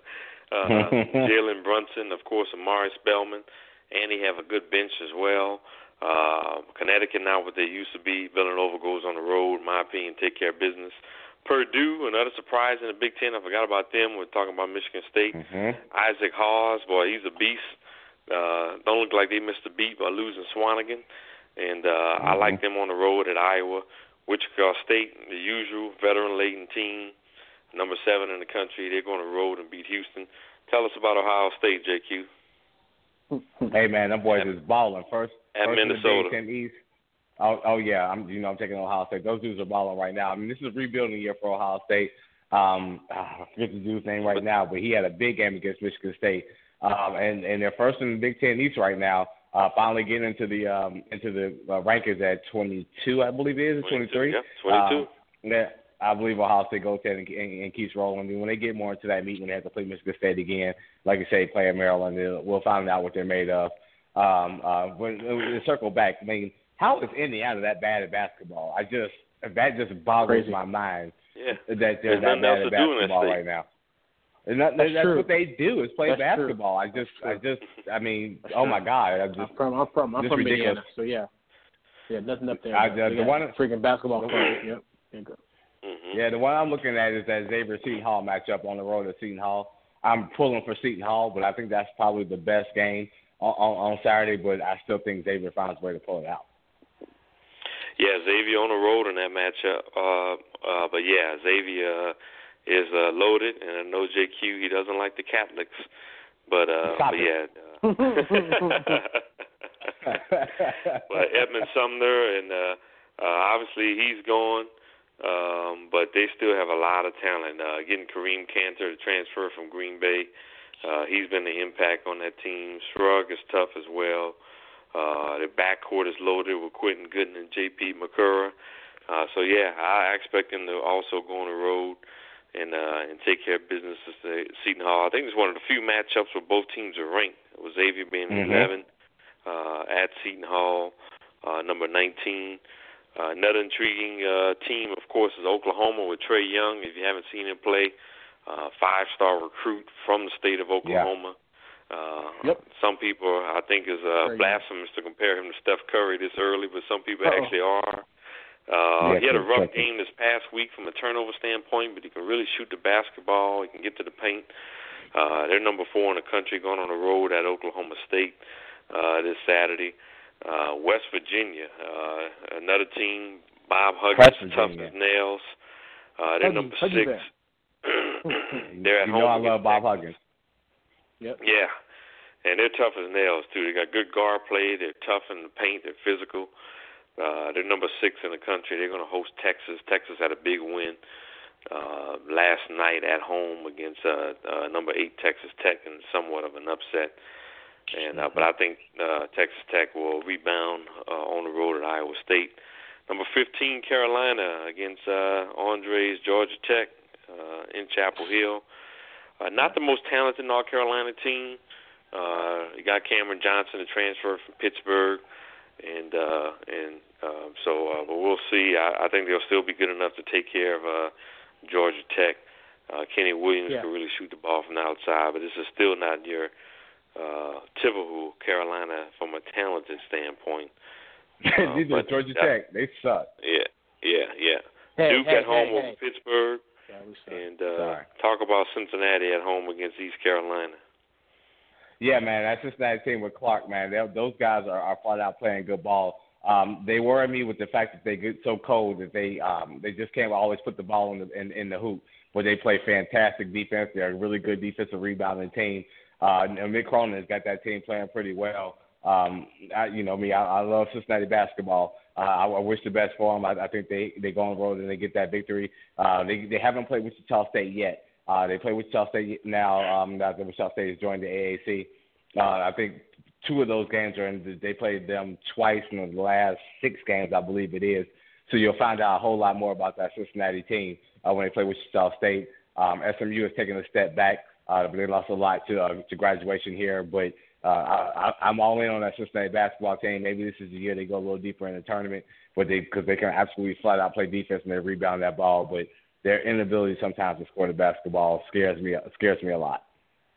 uh, Jalen Brunson, of course, Amari Spellman, and they have a good bench as well. Uh, Connecticut not what they used to be. Villanova goes on the road, in my opinion, take care of business. Purdue, another surprise in the Big Ten. I forgot about them. We're talking about Michigan State. Mm-hmm. Isaac Hawes, boy, he's a beast. Uh, don't look like they missed a beat by losing Swanigan. And uh, mm-hmm. I like them on the road at Iowa. Wichita State, the usual veteran-laden team, number seven in the country. They're going to road and beat Houston. Tell us about Ohio State, J Q. Hey, man, them boys at, is balling. First, at first Minnesota. In the Big Ten East. Oh, oh yeah, I'm you know I'm taking Ohio State. Those dudes are balling right now. I mean, this is a rebuilding year for Ohio State. Um, I forget the dude's name right now, but he had a big game against Michigan State, um, and and they're first in the Big Ten East right now. Uh, finally getting into the um, into the uh, rankings at twenty-two, I believe it is, twenty-three. Yeah, twenty-two. Um, yeah, I believe Ohio State goes ahead and, and, and keeps rolling. And when they get more into that meeting, when they have to play Michigan State again, like you say, play at Maryland, we'll find out what they're made of. Um, uh, when, when we circle back, I mean. How is Indiana that bad at basketball? I just that just boggles Crazy. my mind. Yeah. That they're that bad at basketball right now. And that, that's that's true. what they do is play that's basketball. True. I just I just I mean, oh my God! I just, I'm from I'm from I'm from ridiculous. Indiana, so yeah, yeah, nothing up there. I, the, the one freaking basketball club. Yep. Mm-hmm. Yeah, the one I'm looking at is that Xavier Seton Hall matchup on the road at Seton Hall. I'm pulling for Seton Hall, but I think that's probably the best game on, on, on Saturday. But I still think Xavier finds a way to pull it out. Yeah, Xavier on the road in that matchup. Uh, uh, but, yeah, Xavier uh, is uh, loaded, and I know J Q, he doesn't like the Catholics. But, uh, but yeah. Uh, but Edmund Sumner, and uh, uh, obviously he's gone, um, but they still have a lot of talent. Uh, getting Kareem Cantor to transfer from Green Bay, uh, he's been the impact on that team. Shrug is tough as well. Uh, the backcourt is loaded with Quentin Gooden and J P McCurra. Uh, so, yeah, I expect them to also go on the road and uh, and take care of business at Seton Hall. I think it's one of the few matchups where both teams are ranked, with Xavier being mm-hmm. eleven uh, at Seton Hall, uh, number nineteen. Uh, another intriguing uh, team, of course, is Oklahoma with Trae Young. If you haven't seen him play, uh, five-star recruit from the state of Oklahoma. Yeah. Uh, yep. Some people, I think, is uh, blasphemous to compare him to Steph Curry this early, but some people Uh-oh. actually are. Uh, yeah, he had a rough game this past week from a turnover standpoint, but he can really shoot the basketball. He can get to the paint. Uh, they're number four in the country, going on the road at Oklahoma State uh, this Saturday. Uh, West Virginia, uh, another team. Bob Huggins, tough as nails. Uh, they're Huggy, number Huggy six. They're at you home. know I love Bob Huggins. Yep. Yeah, and they're tough as nails, too. They got good guard play. They're tough in the paint. They're physical. Uh, they're number six in the country. They're going to host Texas. Texas had a big win uh, last night at home against uh, uh, number eight Texas Tech in somewhat of an upset. And uh, But I think uh, Texas Tech will rebound uh, on the road at Iowa State. Number fifteen, Carolina against uh, Andre's Georgia Tech uh, in Chapel Hill. Uh, not the most talented North Carolina team. Uh, you got Cameron Johnson, a transfer from Pittsburgh, and uh, and uh, so, uh, but we'll see. I, I think they'll still be good enough to take care of uh, Georgia Tech. Uh, Kenny Williams yeah. can really shoot the ball from the outside, but this is still not your uh, typical Carolina from a talented standpoint. Uh, These are Georgia uh, Tech. They suck. Yeah, yeah, yeah. Hey, Duke hey, at home hey, over hey. Pittsburgh. Yeah, and uh, talk about Cincinnati at home against East Carolina. Yeah, man, that Cincinnati team with Clark, man, they, those guys are, are flat out playing good ball. Um, they worry me with the fact that they get so cold that they um, they just can't always put the ball in the in, in the hoop. But they play fantastic defense. They're a really good defensive rebounding team. Uh, and Mick Cronin has got that team playing pretty well. Um, I, you know me, I, I love Cincinnati basketball. Uh, I, I wish the best for them. I, I think they, they go on the road and they get that victory. Uh, they they haven't played Wichita State yet. Uh, they play Wichita State now. Um, now that Wichita State has joined the A A C. Uh, I think two of those games are in. The, they played them twice in the last six games, I believe it is. So you'll find out a whole lot more about that Cincinnati team uh, when they play Wichita State. Um, S M U has taken a step back, uh, but they lost a lot to uh, to graduation here. But uh, I, I'm all in on that Cincinnati basketball team. Maybe this is the year they go a little deeper in the tournament, but they because they can absolutely flat out play defense and they rebound that ball. But their inability sometimes to score the basketball scares me scares me a lot.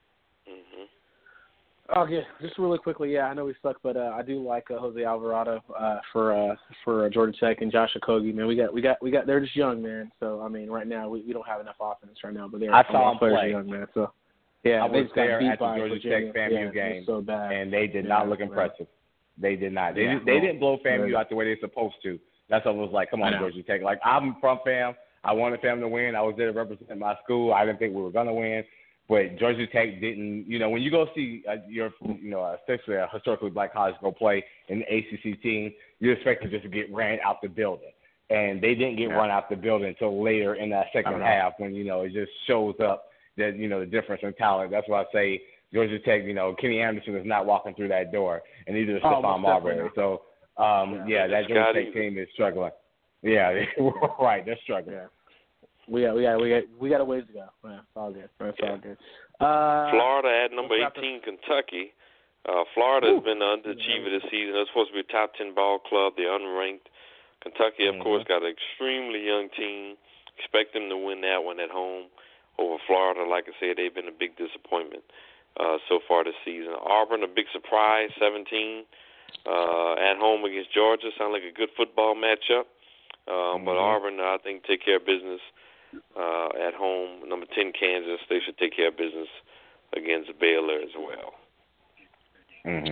Oh, yeah, just really quickly, yeah, I know we suck, but uh, I do like uh, Jose Alvarado uh, for uh, for uh, Georgia Tech and Josh Okogie. Man, we got we got we got they're just young, man. So I mean, right now we, we don't have enough offense right now, but they're I saw them play. Young, man. So yeah, I they was just got there beat at the by Georgia Virginia. Tech FAMU yeah, game, so bad. and they did yeah, not look man. impressive. They did not. They Yeah, did, they well, didn't blow FAMU yeah. out the way they're supposed to. That's what it was like. Come on, Georgia Tech. Like I'm from FAM. I wanted FAM to win. I was there to represent my school. I didn't think we were gonna win. But Georgia Tech didn't, you know, when you go see uh, your, you know, especially a historically black college go play in the A C C team, you expect them just to get ran out the building. And they didn't get yeah. run out the building until later in that second half when, you know, it just shows up that, you know, the difference in talent. That's why I say Georgia Tech, you know, Kenny Anderson is not walking through that door, and neither is oh, Stephon Marbury. So, um, yeah, yeah that Georgia Tech team is struggling. Yeah, right, they're struggling. Yeah. We got, we got, we got, we got a ways to go. Yeah, it's all good. It's yeah. all good. Uh, Florida at number eighteen, Kentucky. Uh, Florida has been an underachiever this season. They're supposed to be a top ten ball club. They're unranked. Kentucky, of mm-hmm. course, got an extremely young team. Expect them to win that one at home over Florida. Like I said, they've been a big disappointment uh, so far this season. Auburn, a big surprise, seventeen. Uh, at home against Georgia. Sound like a good football matchup. Uh, mm-hmm. But Auburn, I think, take care of business. Uh, at home, number ten, Kansas, they should take care of business against Baylor as well. Mm-hmm.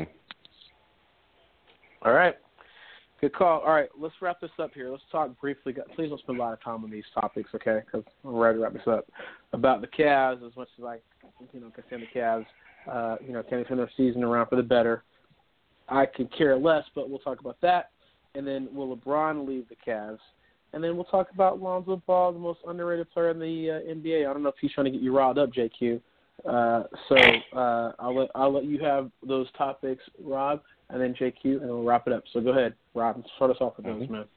All right. Good call. All right, let's wrap this up here. Let's talk briefly. Please don't spend a lot of time on these topics, okay, because I'm ready to wrap this up. About the Cavs, as much as I, you know, can stand the Cavs, uh, you know, can turn their season around for the better. I could care less, but we'll talk about that. And then will LeBron leave the Cavs? And then we'll talk about Lonzo Ball, the most underrated player in the uh, N B A. I don't know if he's trying to get you riled up, J Q. Uh, so uh, I'll let I'll let you have those topics, Rob, and then J Q, and we'll wrap it up. So go ahead, Rob, start us off with mm-hmm. those, man.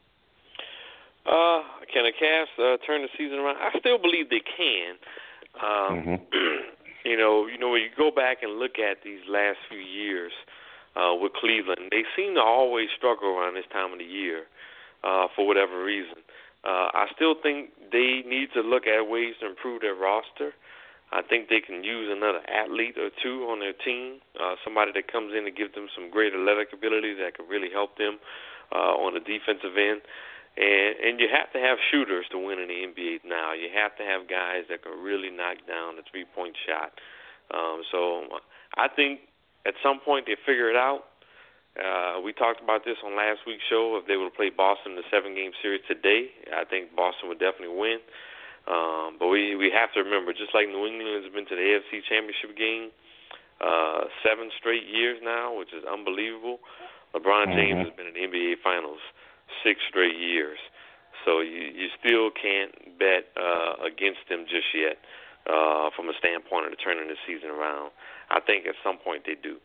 Uh, can the Cavs uh, turn the season around? I still believe they can. Um, mm-hmm. you know, you know when you go back and look at these last few years uh, with Cleveland, they seem to always struggle around this time of the year. Uh, for whatever reason. Uh, I still think they need to look at ways to improve their roster. I think they can use another athlete or two on their team, uh, somebody that comes in and gives them some great athletic ability that could really help them uh, on the defensive end. And, and you have to have shooters to win in the N B A now. You have to have guys that can really knock down the three-point shot. Um, so I think at some point they figure it out. Uh, we talked about this on last week's show. If they were to play Boston in the seven-game series today, I think Boston would definitely win. Um, but we, we have to remember, just like New England has been to the A F C Championship game uh, seven straight years now, which is unbelievable, LeBron James mm-hmm. has been in the N B A Finals six straight years. So you, you still can't bet uh, against them just yet uh, from a standpoint of turning the season around. I think at some point they do.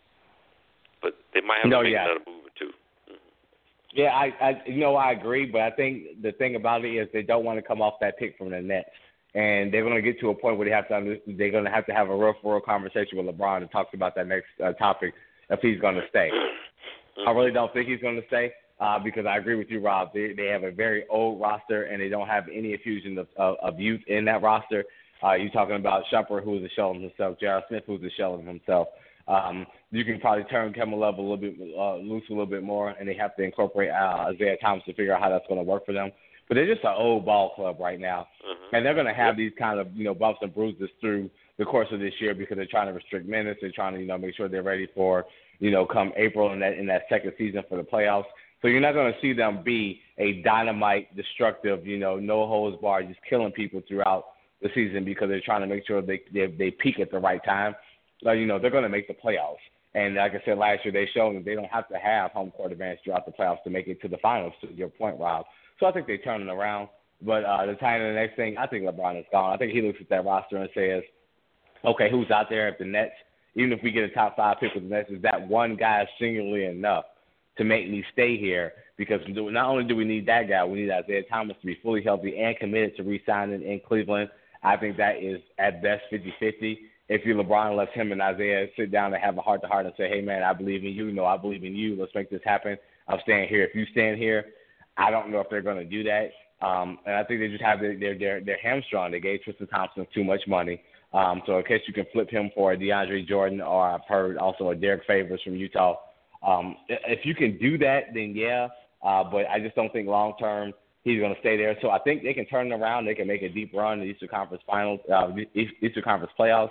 But they might have no, to make yeah. another move or two. Mm-hmm. Yeah, I, I, you know, I agree, but I think the thing about it is they don't want to come off that pick from the Nets, and they're going to get to a point where they have to, they're going to have to have a real, real conversation with LeBron and talk about that next uh, topic if he's going to stay. Mm-hmm. I really don't think he's going to stay uh, because I agree with you, Rob. They, they have a very old roster, and they don't have any infusion of, of, of youth in that roster. Uh, you're talking about Shumpert, who's a shell of himself, J R. Smith, who's a shell of himself. Um, you can probably turn Kemba Love a little bit uh, loose a little bit more, and they have to incorporate uh, Isaiah Thomas to figure out how that's going to work for them. But they're just an old ball club right now, mm-hmm. and they're going to have these kind of you know bumps and bruises through the course of this year because they're trying to restrict minutes. They're trying to you know make sure they're ready for you know come April in that in that second season for the playoffs. So you're not going to see them be a dynamite, destructive, you know, no holds barred, just killing people throughout the season because they're trying to make sure they they, they peak at the right time. Uh, you know, they're going to make the playoffs. And like I said last year, they showed that they don't have to have home court advantage throughout the playoffs to make it to the finals, to your point, Rob. So I think they're turning around. But uh, the time of the next thing, I think LeBron is gone. I think he looks at that roster and says, okay, who's out there at the Nets? Even if we get a top five pick with the Nets, is that one guy singularly enough to make me stay here? Because not only do we need that guy, we need Isaiah Thomas to be fully healthy and committed to re-signing in Cleveland. I think that is at best fifty-fifty. If you're LeBron, let him and Isaiah sit down and have a heart-to-heart and say, hey, man, I believe in you. No, I believe in you. Let's make this happen. I'm staying here. If you stand here, I don't know if they're going to do that. Um, and I think they just have their, their, their, their hamstrung. They gave Tristan Thompson too much money. Um, so in case you can flip him for a DeAndre Jordan, or I've heard also a Derek Favors from Utah. Um, if you can do that, then yeah. Uh, but I just don't think long-term he's going to stay there. So I think they can turn it around. They can make a deep run in the Eastern Conference Finals, uh, Eastern Conference playoffs.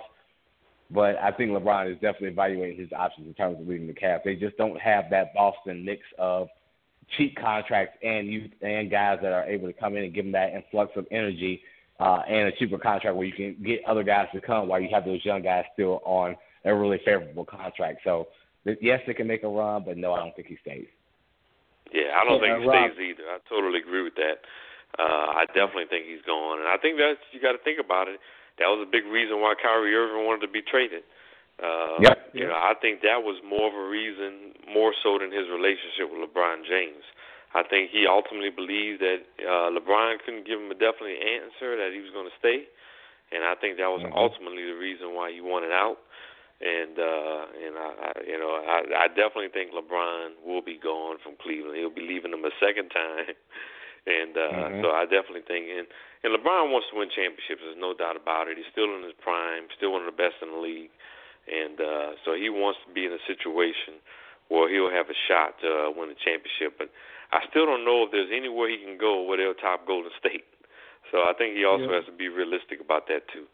But I think LeBron is definitely evaluating his options in terms of leading the Cavs. They just don't have that Boston mix of cheap contracts and youth and guys that are able to come in and give them that influx of energy uh, and a cheaper contract where you can get other guys to come while you have those young guys still on a really favorable contract. So, yes, they can make a run, but no, I don't think he stays. Yeah, I don't yeah, think he Rob. stays either. I totally agree with that. Uh, I definitely think he's gone. And I think that's, you got to think about it. That was a big reason why Kyrie Irving wanted to be traded. Uh, yep. You know, I think that was more of a reason, more so than his relationship with LeBron James. I think he ultimately believed that uh, LeBron couldn't give him a definite answer that he was going to stay, and I think that was mm-hmm. ultimately the reason why he wanted out. And uh, and I, I you know, I, I definitely think LeBron will be gone from Cleveland. He'll be leaving them a second time. And uh, mm-hmm. so I definitely think, and, and LeBron wants to win championships. There's no doubt about it. He's still in his prime, still one of the best in the league, and uh, so he wants to be in a situation where he'll have a shot to uh, win a championship. But I still don't know if there's anywhere he can go where they'll top Golden State. So I think he also yeah. has to be realistic about that too.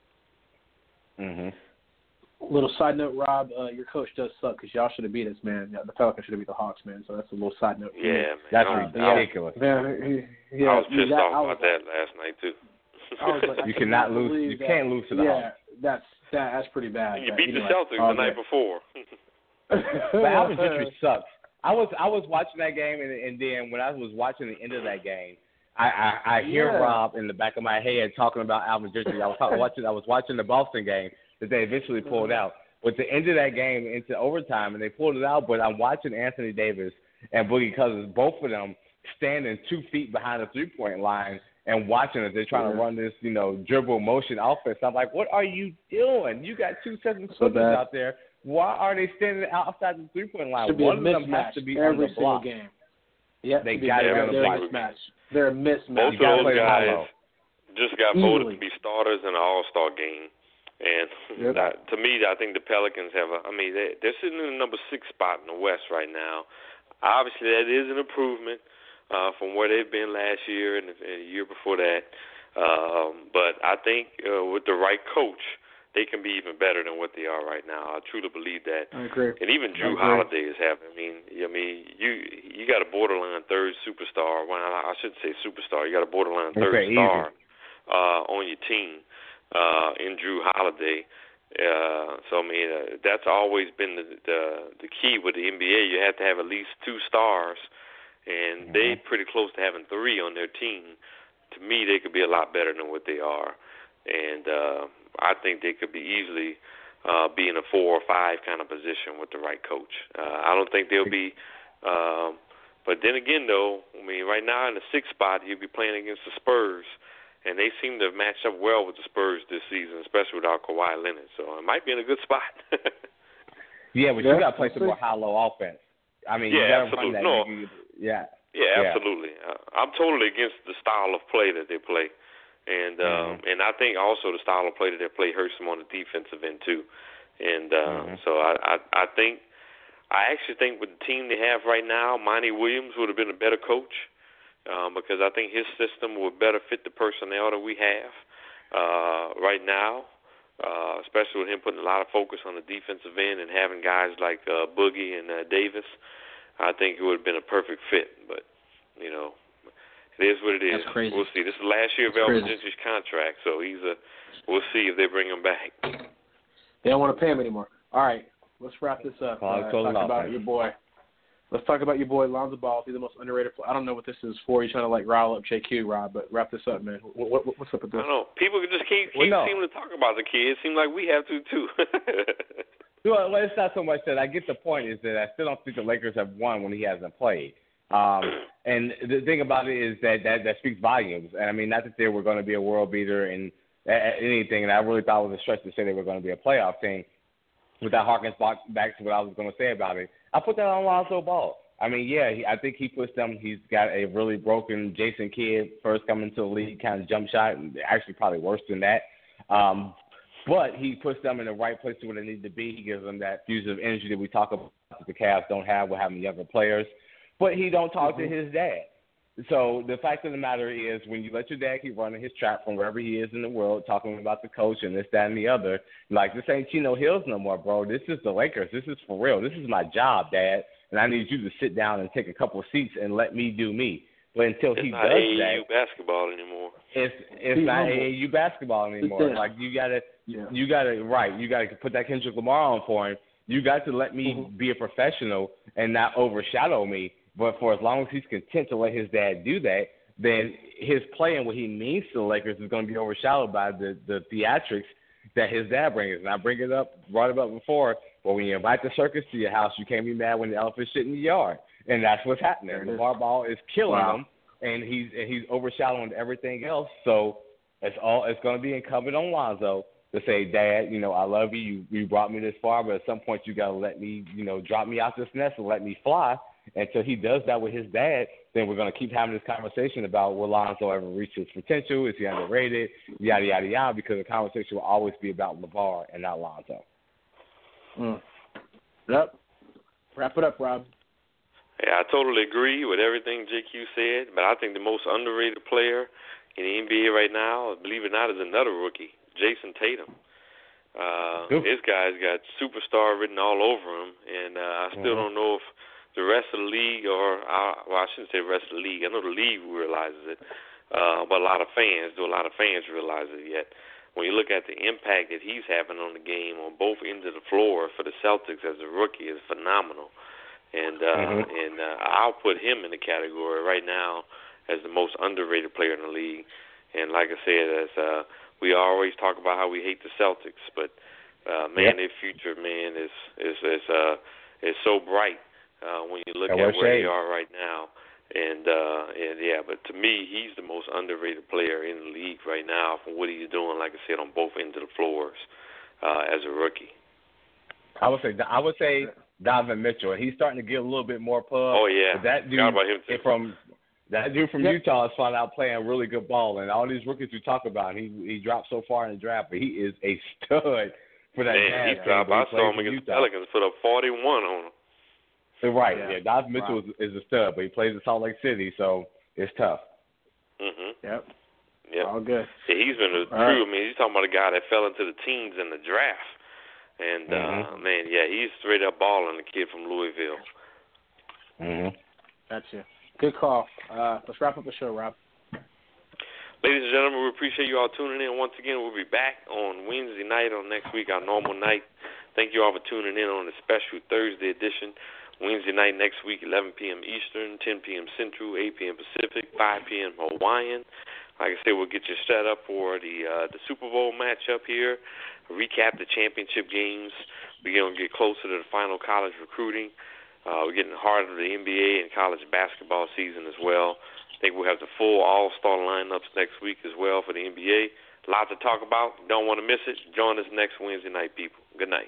Mhm. Little side note, Rob, uh, your coach does suck because y'all should have beat us, man. The Pelicans should have beat the Hawks, man. So that's a little side note. Yeah, man. That's uh, ridiculous. Yeah, man, yeah, I was pissed that, off I about that last night too. Like, you cannot lose. You that, can't lose to the yeah, Hawks. that's that, that's pretty bad. And you that, beat the anyway, Celtics the night before. But Alvin Gentry sucks. I was I was watching that game, and, and then when I was watching the end of that game, I I, I hear yeah. Rob in the back of my head talking about Alvin Gentry. I was talking, watching I was watching the Boston game that they eventually pulled out. With the end of that game into overtime, and they pulled it out, but I'm watching Anthony Davis and Boogie Cousins, both of them standing two feet behind the three-point line and watching it. They're trying yeah. to run this, you know, dribble motion offense. I'm like, what are you doing? You got two seven footers so out there. Why are they standing outside the three-point line? Should be One a of them mismatch has to be every on the single block. game. Yeah, they got to be on the block. Mismatch. They're a mismatch. Most you of those guys hollow. just got Easily. voted to be starters in an All-Star game. And yep. that, to me, I think the Pelicans have a – I mean, they, they're sitting in the number six spot in the West right now. Obviously, that is an improvement uh, from where they've been last year and the, and the year before that. Um, but I think uh, with the right coach, they can be even better than what they are right now. I truly believe that. I agree. And even Drew Holiday is having – I mean, I mean, you you got a borderline third superstar. Well, I shouldn't say superstar. You got a borderline third okay, star uh, on your team. Uh, in Drew Holiday. Uh, so, I mean, uh, that's always been the, the the key with the N B A. You have to have at least two stars, and mm-hmm. they're pretty close to having three on their team. To me, they could be a lot better than what they are. And uh, I think they could be easily uh, be in a four or five kind of position with the right coach. Uh, I don't think they'll be um, – but then again, though, I mean, right now in the sixth spot, you'll be playing against the Spurs. And they seem to have matched up well with the Spurs this season, especially without Kawhi Leonard. So it might be in a good spot. yeah, but you got to play some more high-low offense. I mean, yeah, you got to absolutely. run that. No. You, yeah. Yeah, absolutely. Yeah. Uh, I'm totally against the style of play that they play. And um, mm-hmm. and I think also the style of play that they play hurts them on the defensive end, too. And um, mm-hmm. so I, I, I think, I actually think with the team they have right now, Monty Williams would have been a better coach. Um, because I think his system would better fit the personnel that we have uh, right now, uh, especially with him putting a lot of focus on the defensive end and having guys like uh, Boogie and uh, Davis. I think it would have been a perfect fit. But, you know, it is what it is. That's crazy. We'll see. This is the last year of Alvin Gentry's contract, so he's a. We'll see if they bring him back. They don't want to pay him anymore. All right. let's wrap this up. Uh, uh, talk about man. your boy. Let's talk about your boy Lonzo Ball. He's the most underrated player. I don't know what this is for. You're trying to like rile up J Q, Rob, but wrap this up, man. What, what, what's up with this? I don't know. People just keep, keep well, no. seeming to talk about the kid. It seems like we have to too. Well, it's not so much that I get the point is that I still don't think the Lakers have won when he hasn't played. Um, and the thing about it is that, that that speaks volumes. And I mean, not that they were going to be a world beater and uh, anything, and I really thought it was a stretch to say they were going to be a playoff team. With that harkens back to what I was going to say about it, I put that on Lonzo Ball. I mean, yeah, he, I think he puts them. He's got a really broken Jason Kidd first coming to the league kind of jump shot, and actually probably worse than that. Um, But he puts them in the right place to where they need to be. He gives them that fusive energy that we talk about that the Cavs don't have with having younger players. But he don't talk mm-hmm. to his dad. So the fact of the matter is when you let your dad keep running his trap from wherever he is in the world, talking about the coach and this, that, and the other, like this ain't Chino Hills no more, bro. This is the Lakers. This is for real. This is my job, Dad, and I need you to sit down and take a couple of seats and let me do me. But until it's he not does A A U that, basketball anymore. It's it's He's not humble. A A U basketball anymore. Yeah. Like you gotta, yeah. you gotta, right? You gotta put that Kendrick Lamar on for him. You got to let me mm-hmm. be a professional and not overshadow me. But for as long as he's content to let his dad do that, then his play and what he means to the Lakers is going to be overshadowed by the the theatrics that his dad brings. And I bring it up, brought it up before. But when you invite the circus to your house, you can't be mad when the elephant's shit in the yard, and that's what's happening. LeVar Ball is killing wow. him. And he's and he's overshadowing everything else. So it's all it's going to be incumbent on Lonzo to say, Dad, you know, I love you. You you brought me this far, but at some point you got to let me, you know, drop me out this nest and let me fly. Until he does that with his dad, then we're going to keep having this conversation about will Lonzo ever reach his potential? Is he underrated? Yada yada yada. Because the conversation will always be about LeVar and not Lonzo. Mm. Yep. Wrap it up, Rob. Yeah, I totally agree with everything J Q said, but I think the most underrated player in the N B A right now, believe it or not, is another rookie, Jason Tatum. Uh, this guy's got superstar written all over him, and uh, I still mm-hmm. don't know if the rest of the league, or uh, well, I shouldn't say the rest of the league. I know the league realizes it, uh, but a lot of fans, do a lot of fans realize it yet. When you look at the impact that he's having on the game on both ends of the floor for the Celtics as a rookie is phenomenal. And uh, mm-hmm. and uh, I'll put him in the category right now as the most underrated player in the league. And like I said, as uh, we always talk about how we hate the Celtics, but uh, man, yep. their future, man, is is is uh, is so bright uh, when you look yeah, at where shade. they are right now. And uh, and yeah, but to me, he's the most underrated player in the league right now for what he's doing. Like I said, on both ends of the floors uh, as a rookie. I would say I would say Donovan Mitchell. He's starting to get a little bit more pub. Oh yeah, but that dude Forgot about him too. from that dude from yep. Utah is finding out playing really good ball, and all these rookies we talk about, he he dropped so far in the draft, but he is a stud for that. Man, he dropped. I saw him against the Pelicans, put up forty-one on him. Right, yeah. yeah. Donovan Mitchell wow. is, is a stud, but he plays in Salt Lake City, so it's tough. Mhm. Yep. Yep. All good. Yeah, he's been a true. Right. I mean, he's talking about a guy that fell into the teens in the draft. And, mm-hmm. uh, man, yeah, he's straight up balling, the kid from Louisville. Mm-hmm. Gotcha. Good call. Uh, let's wrap up the show, Rob. Ladies and gentlemen, we appreciate you all tuning in. Once again, we'll be back on Wednesday night on next week, our normal night. Thank you all for tuning in on the special Thursday edition. Wednesday night next week, eleven p.m. Eastern, ten p.m. Central, eight p.m. Pacific, five p.m. Hawaiian. Like I said, we'll get you set up for the uh, the Super Bowl matchup here, recap the championship games. We're going to get closer to the final college recruiting. Uh, we're getting harder to the N B A and college basketball season as well. I think we'll have the full all-star lineups next week as well for the N B A. A lot to talk about. Don't want to miss it. Join us next Wednesday night, people. Good night.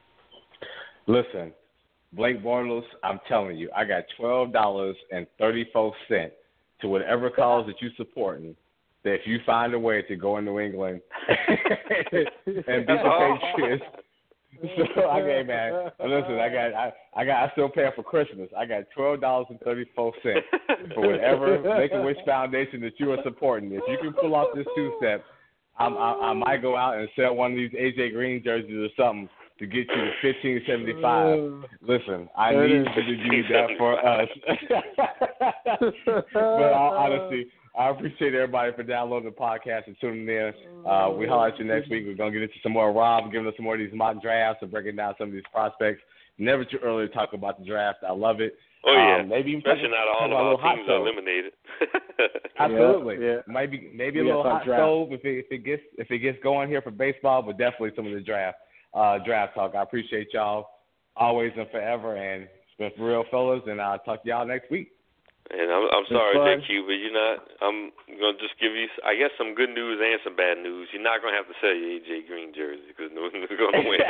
Listen, Blake Bortles, I'm telling you, I got twelve dollars and thirty-four cents to whatever cause that you're supporting, that if you find a way to go in New England and beat the Patriots. So I got, man, listen, I got, I, I got, I still pay for Christmas. I got twelve dollars and thirty-four cents for whatever Make-A-Wish Foundation that you are supporting. If you can pull off this two-step, I'm, I, I might go out and sell one of these A J Green jerseys or something to get you to fifteen seventy-five. Listen, I need you to do that for us. But honestly, I appreciate everybody for downloading the podcast and tuning in. Uh, we holler at you next week. We're going to get into some more Rob, giving us some more of these mock drafts and breaking down some of these prospects. Never too early to talk about the draft. I love it. Oh, yeah. Um, maybe especially not all of our teams are eliminated. Absolutely. Yeah, yeah. Maybe maybe a We little got hot some draft. stove if it, if it gets if it gets going here for baseball, but definitely some of the draft uh, draft talk. I appreciate y'all always and forever, and it's been for real, fellas, and I'll talk to y'all next week. And I'm, I'm sorry, fun. J Q, but you're not. I'm gonna just give you, I guess, some good news and some bad news. You're not gonna have to sell your A J Green jersey because New England's gonna win.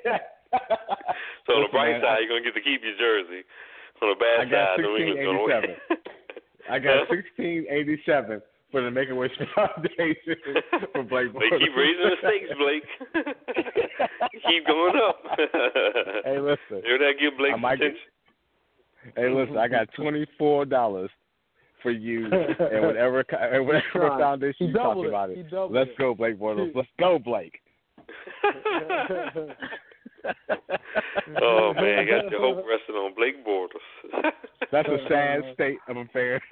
So on the bright Man, side, I- you're gonna get to keep your jersey. On the bad I got side, New England's gonna win. I got sixteen eighty-seven for the Make-A-Wish Foundation for Blake They keep raising the stakes, Blake. Keep going up. Hey, listen. Hear that? Give Blake I some might get- attention. Hey, listen, I got twenty-four dollars for you and whatever and whatever Right. foundation He you talk doubled it. about He it. doubled Let's it. go, Blake Bortles. Let's go, Blake. Oh man, got your hope resting on Blake Bortles. That's a sad state of affairs.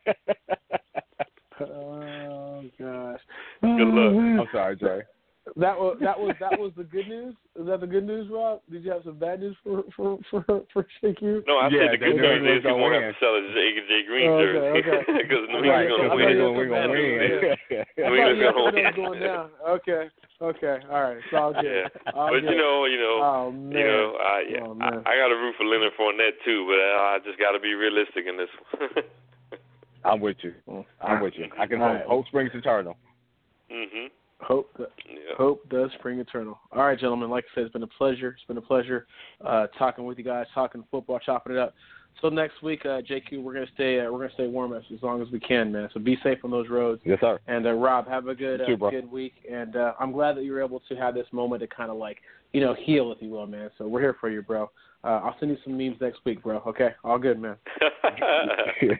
Oh gosh. Good luck. I'm sorry, Jay. That was that was that was the good news. Is that the good news, Rob? Did you have some bad news for for for for J Q? No, I Yeah, said the they good know news New is you England's won't gonna have to sell his A J Green Oh, okay, jersey okay. because New Right, England's because gonna we're win. gonna, we're gonna win. New England's gonna win. going down. Okay, okay, all right. It's all good. Yeah, All but good. you know, you know, Oh man. you know, I yeah, Oh, I, man. I got to root for Leonard Fournette too, but I, I just got to be realistic in this one. I'm with you. I'm with you. I can All hope. right. Hope springs eternal. mhm. Hope Yeah. hope does spring eternal. All right, gentlemen. Like I said, it's been a pleasure. It's been a pleasure uh, talking with you guys, talking football, chopping it up. So next week, uh, J Q, we're gonna stay uh, we're gonna stay warm as, as long as we can, man. So be safe on those roads. Yes, sir. And uh, Rob, have a good You too, uh, bro. good week. And uh, I'm glad that you were able to have this moment to kind of like you know heal, if you will, man. So we're here for you, bro. Uh, I'll send you some memes next week, bro. Okay, all good, man. Hey,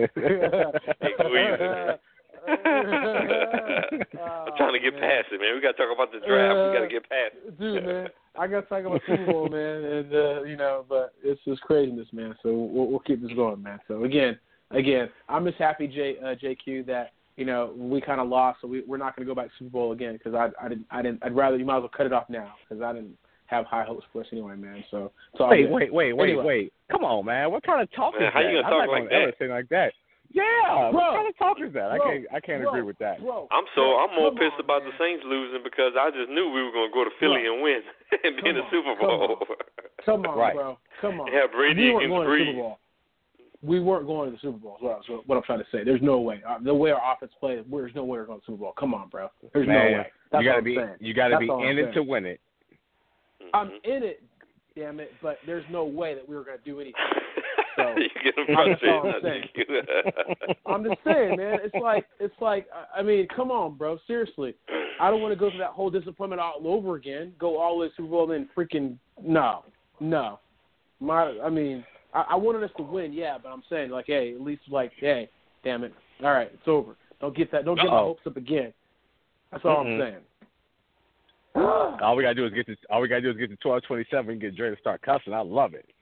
Weezy. I'm trying to get past it, man. We got to talk about the draft. we got to get past it. Dude, man, I got to talk about Super Bowl, man, and uh, you know, but it's just craziness, man. So we'll, we'll keep this going, man. So again, again, I'm just happy, J, uh, J Q, that you know we kind of lost, so we, we're not going to go back to Super Bowl again because I, I didn't, I didn't. I'd rather you might as well cut it off now because I didn't have high hopes for us anyway, man. So it's all Wait, good. wait, wait, wait, Anyway. wait. Come on, man. What kind of talk Man, is how that? you gonna I'm talk not like gonna ever that? say like that. Yeah, Bro, what kind of talk is that? I bro, can't, I can't bro, agree with that. Bro, I'm so I'm more come pissed on, about man. the Saints losing because I just knew we were going to go to Philly Bro. and win and be in the Come on, Super come Bowl. Come on, Right. bro. Come on. Yeah, Brady we weren't against going to the Breeze. Super Bowl. We weren't going to the Super Bowl. Is what, I was- what I'm trying to say. There's no way. Uh, the way our offense plays, there's no way we're going to the Super Bowl. Come on, bro. There's Man, no way. That's you gotta what I'm be, saying. you gotta That's be all I'm in it saying. to win it. I'm in it, damn it, but there's no way that we were going to do anything. So, you get them I'm just all frustrated. saying. I'm just saying, man. It's like, it's like. I mean, come on, bro. Seriously, I don't want to go through that whole disappointment all over again. Go all the way to Super Bowl, then freaking no, no. My, I mean, I, I wanted us to win, yeah, but I'm saying, like, hey, at least, like, hey, damn it, all right, it's over. Don't get that. Don't get my Uh-oh. hopes up again. That's all Mm-mm. I'm saying. All we gotta do is get to, all we gotta do is get to twelve twenty-seven and get Dre to start cussing. I love it.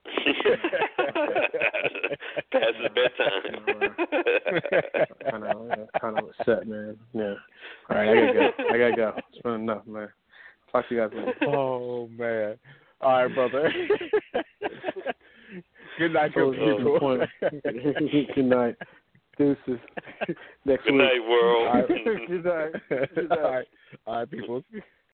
Past his bedtime. kind of, kind of upset, man. Yeah. All right, I gotta go. I gotta go. It's been enough, man. Talk to you guys later. Oh man. All right, brother. Good night, That was good a good point. Good night. Deuces. Next Good week. night, world. All right. Good night. Good night. All right, all right, people.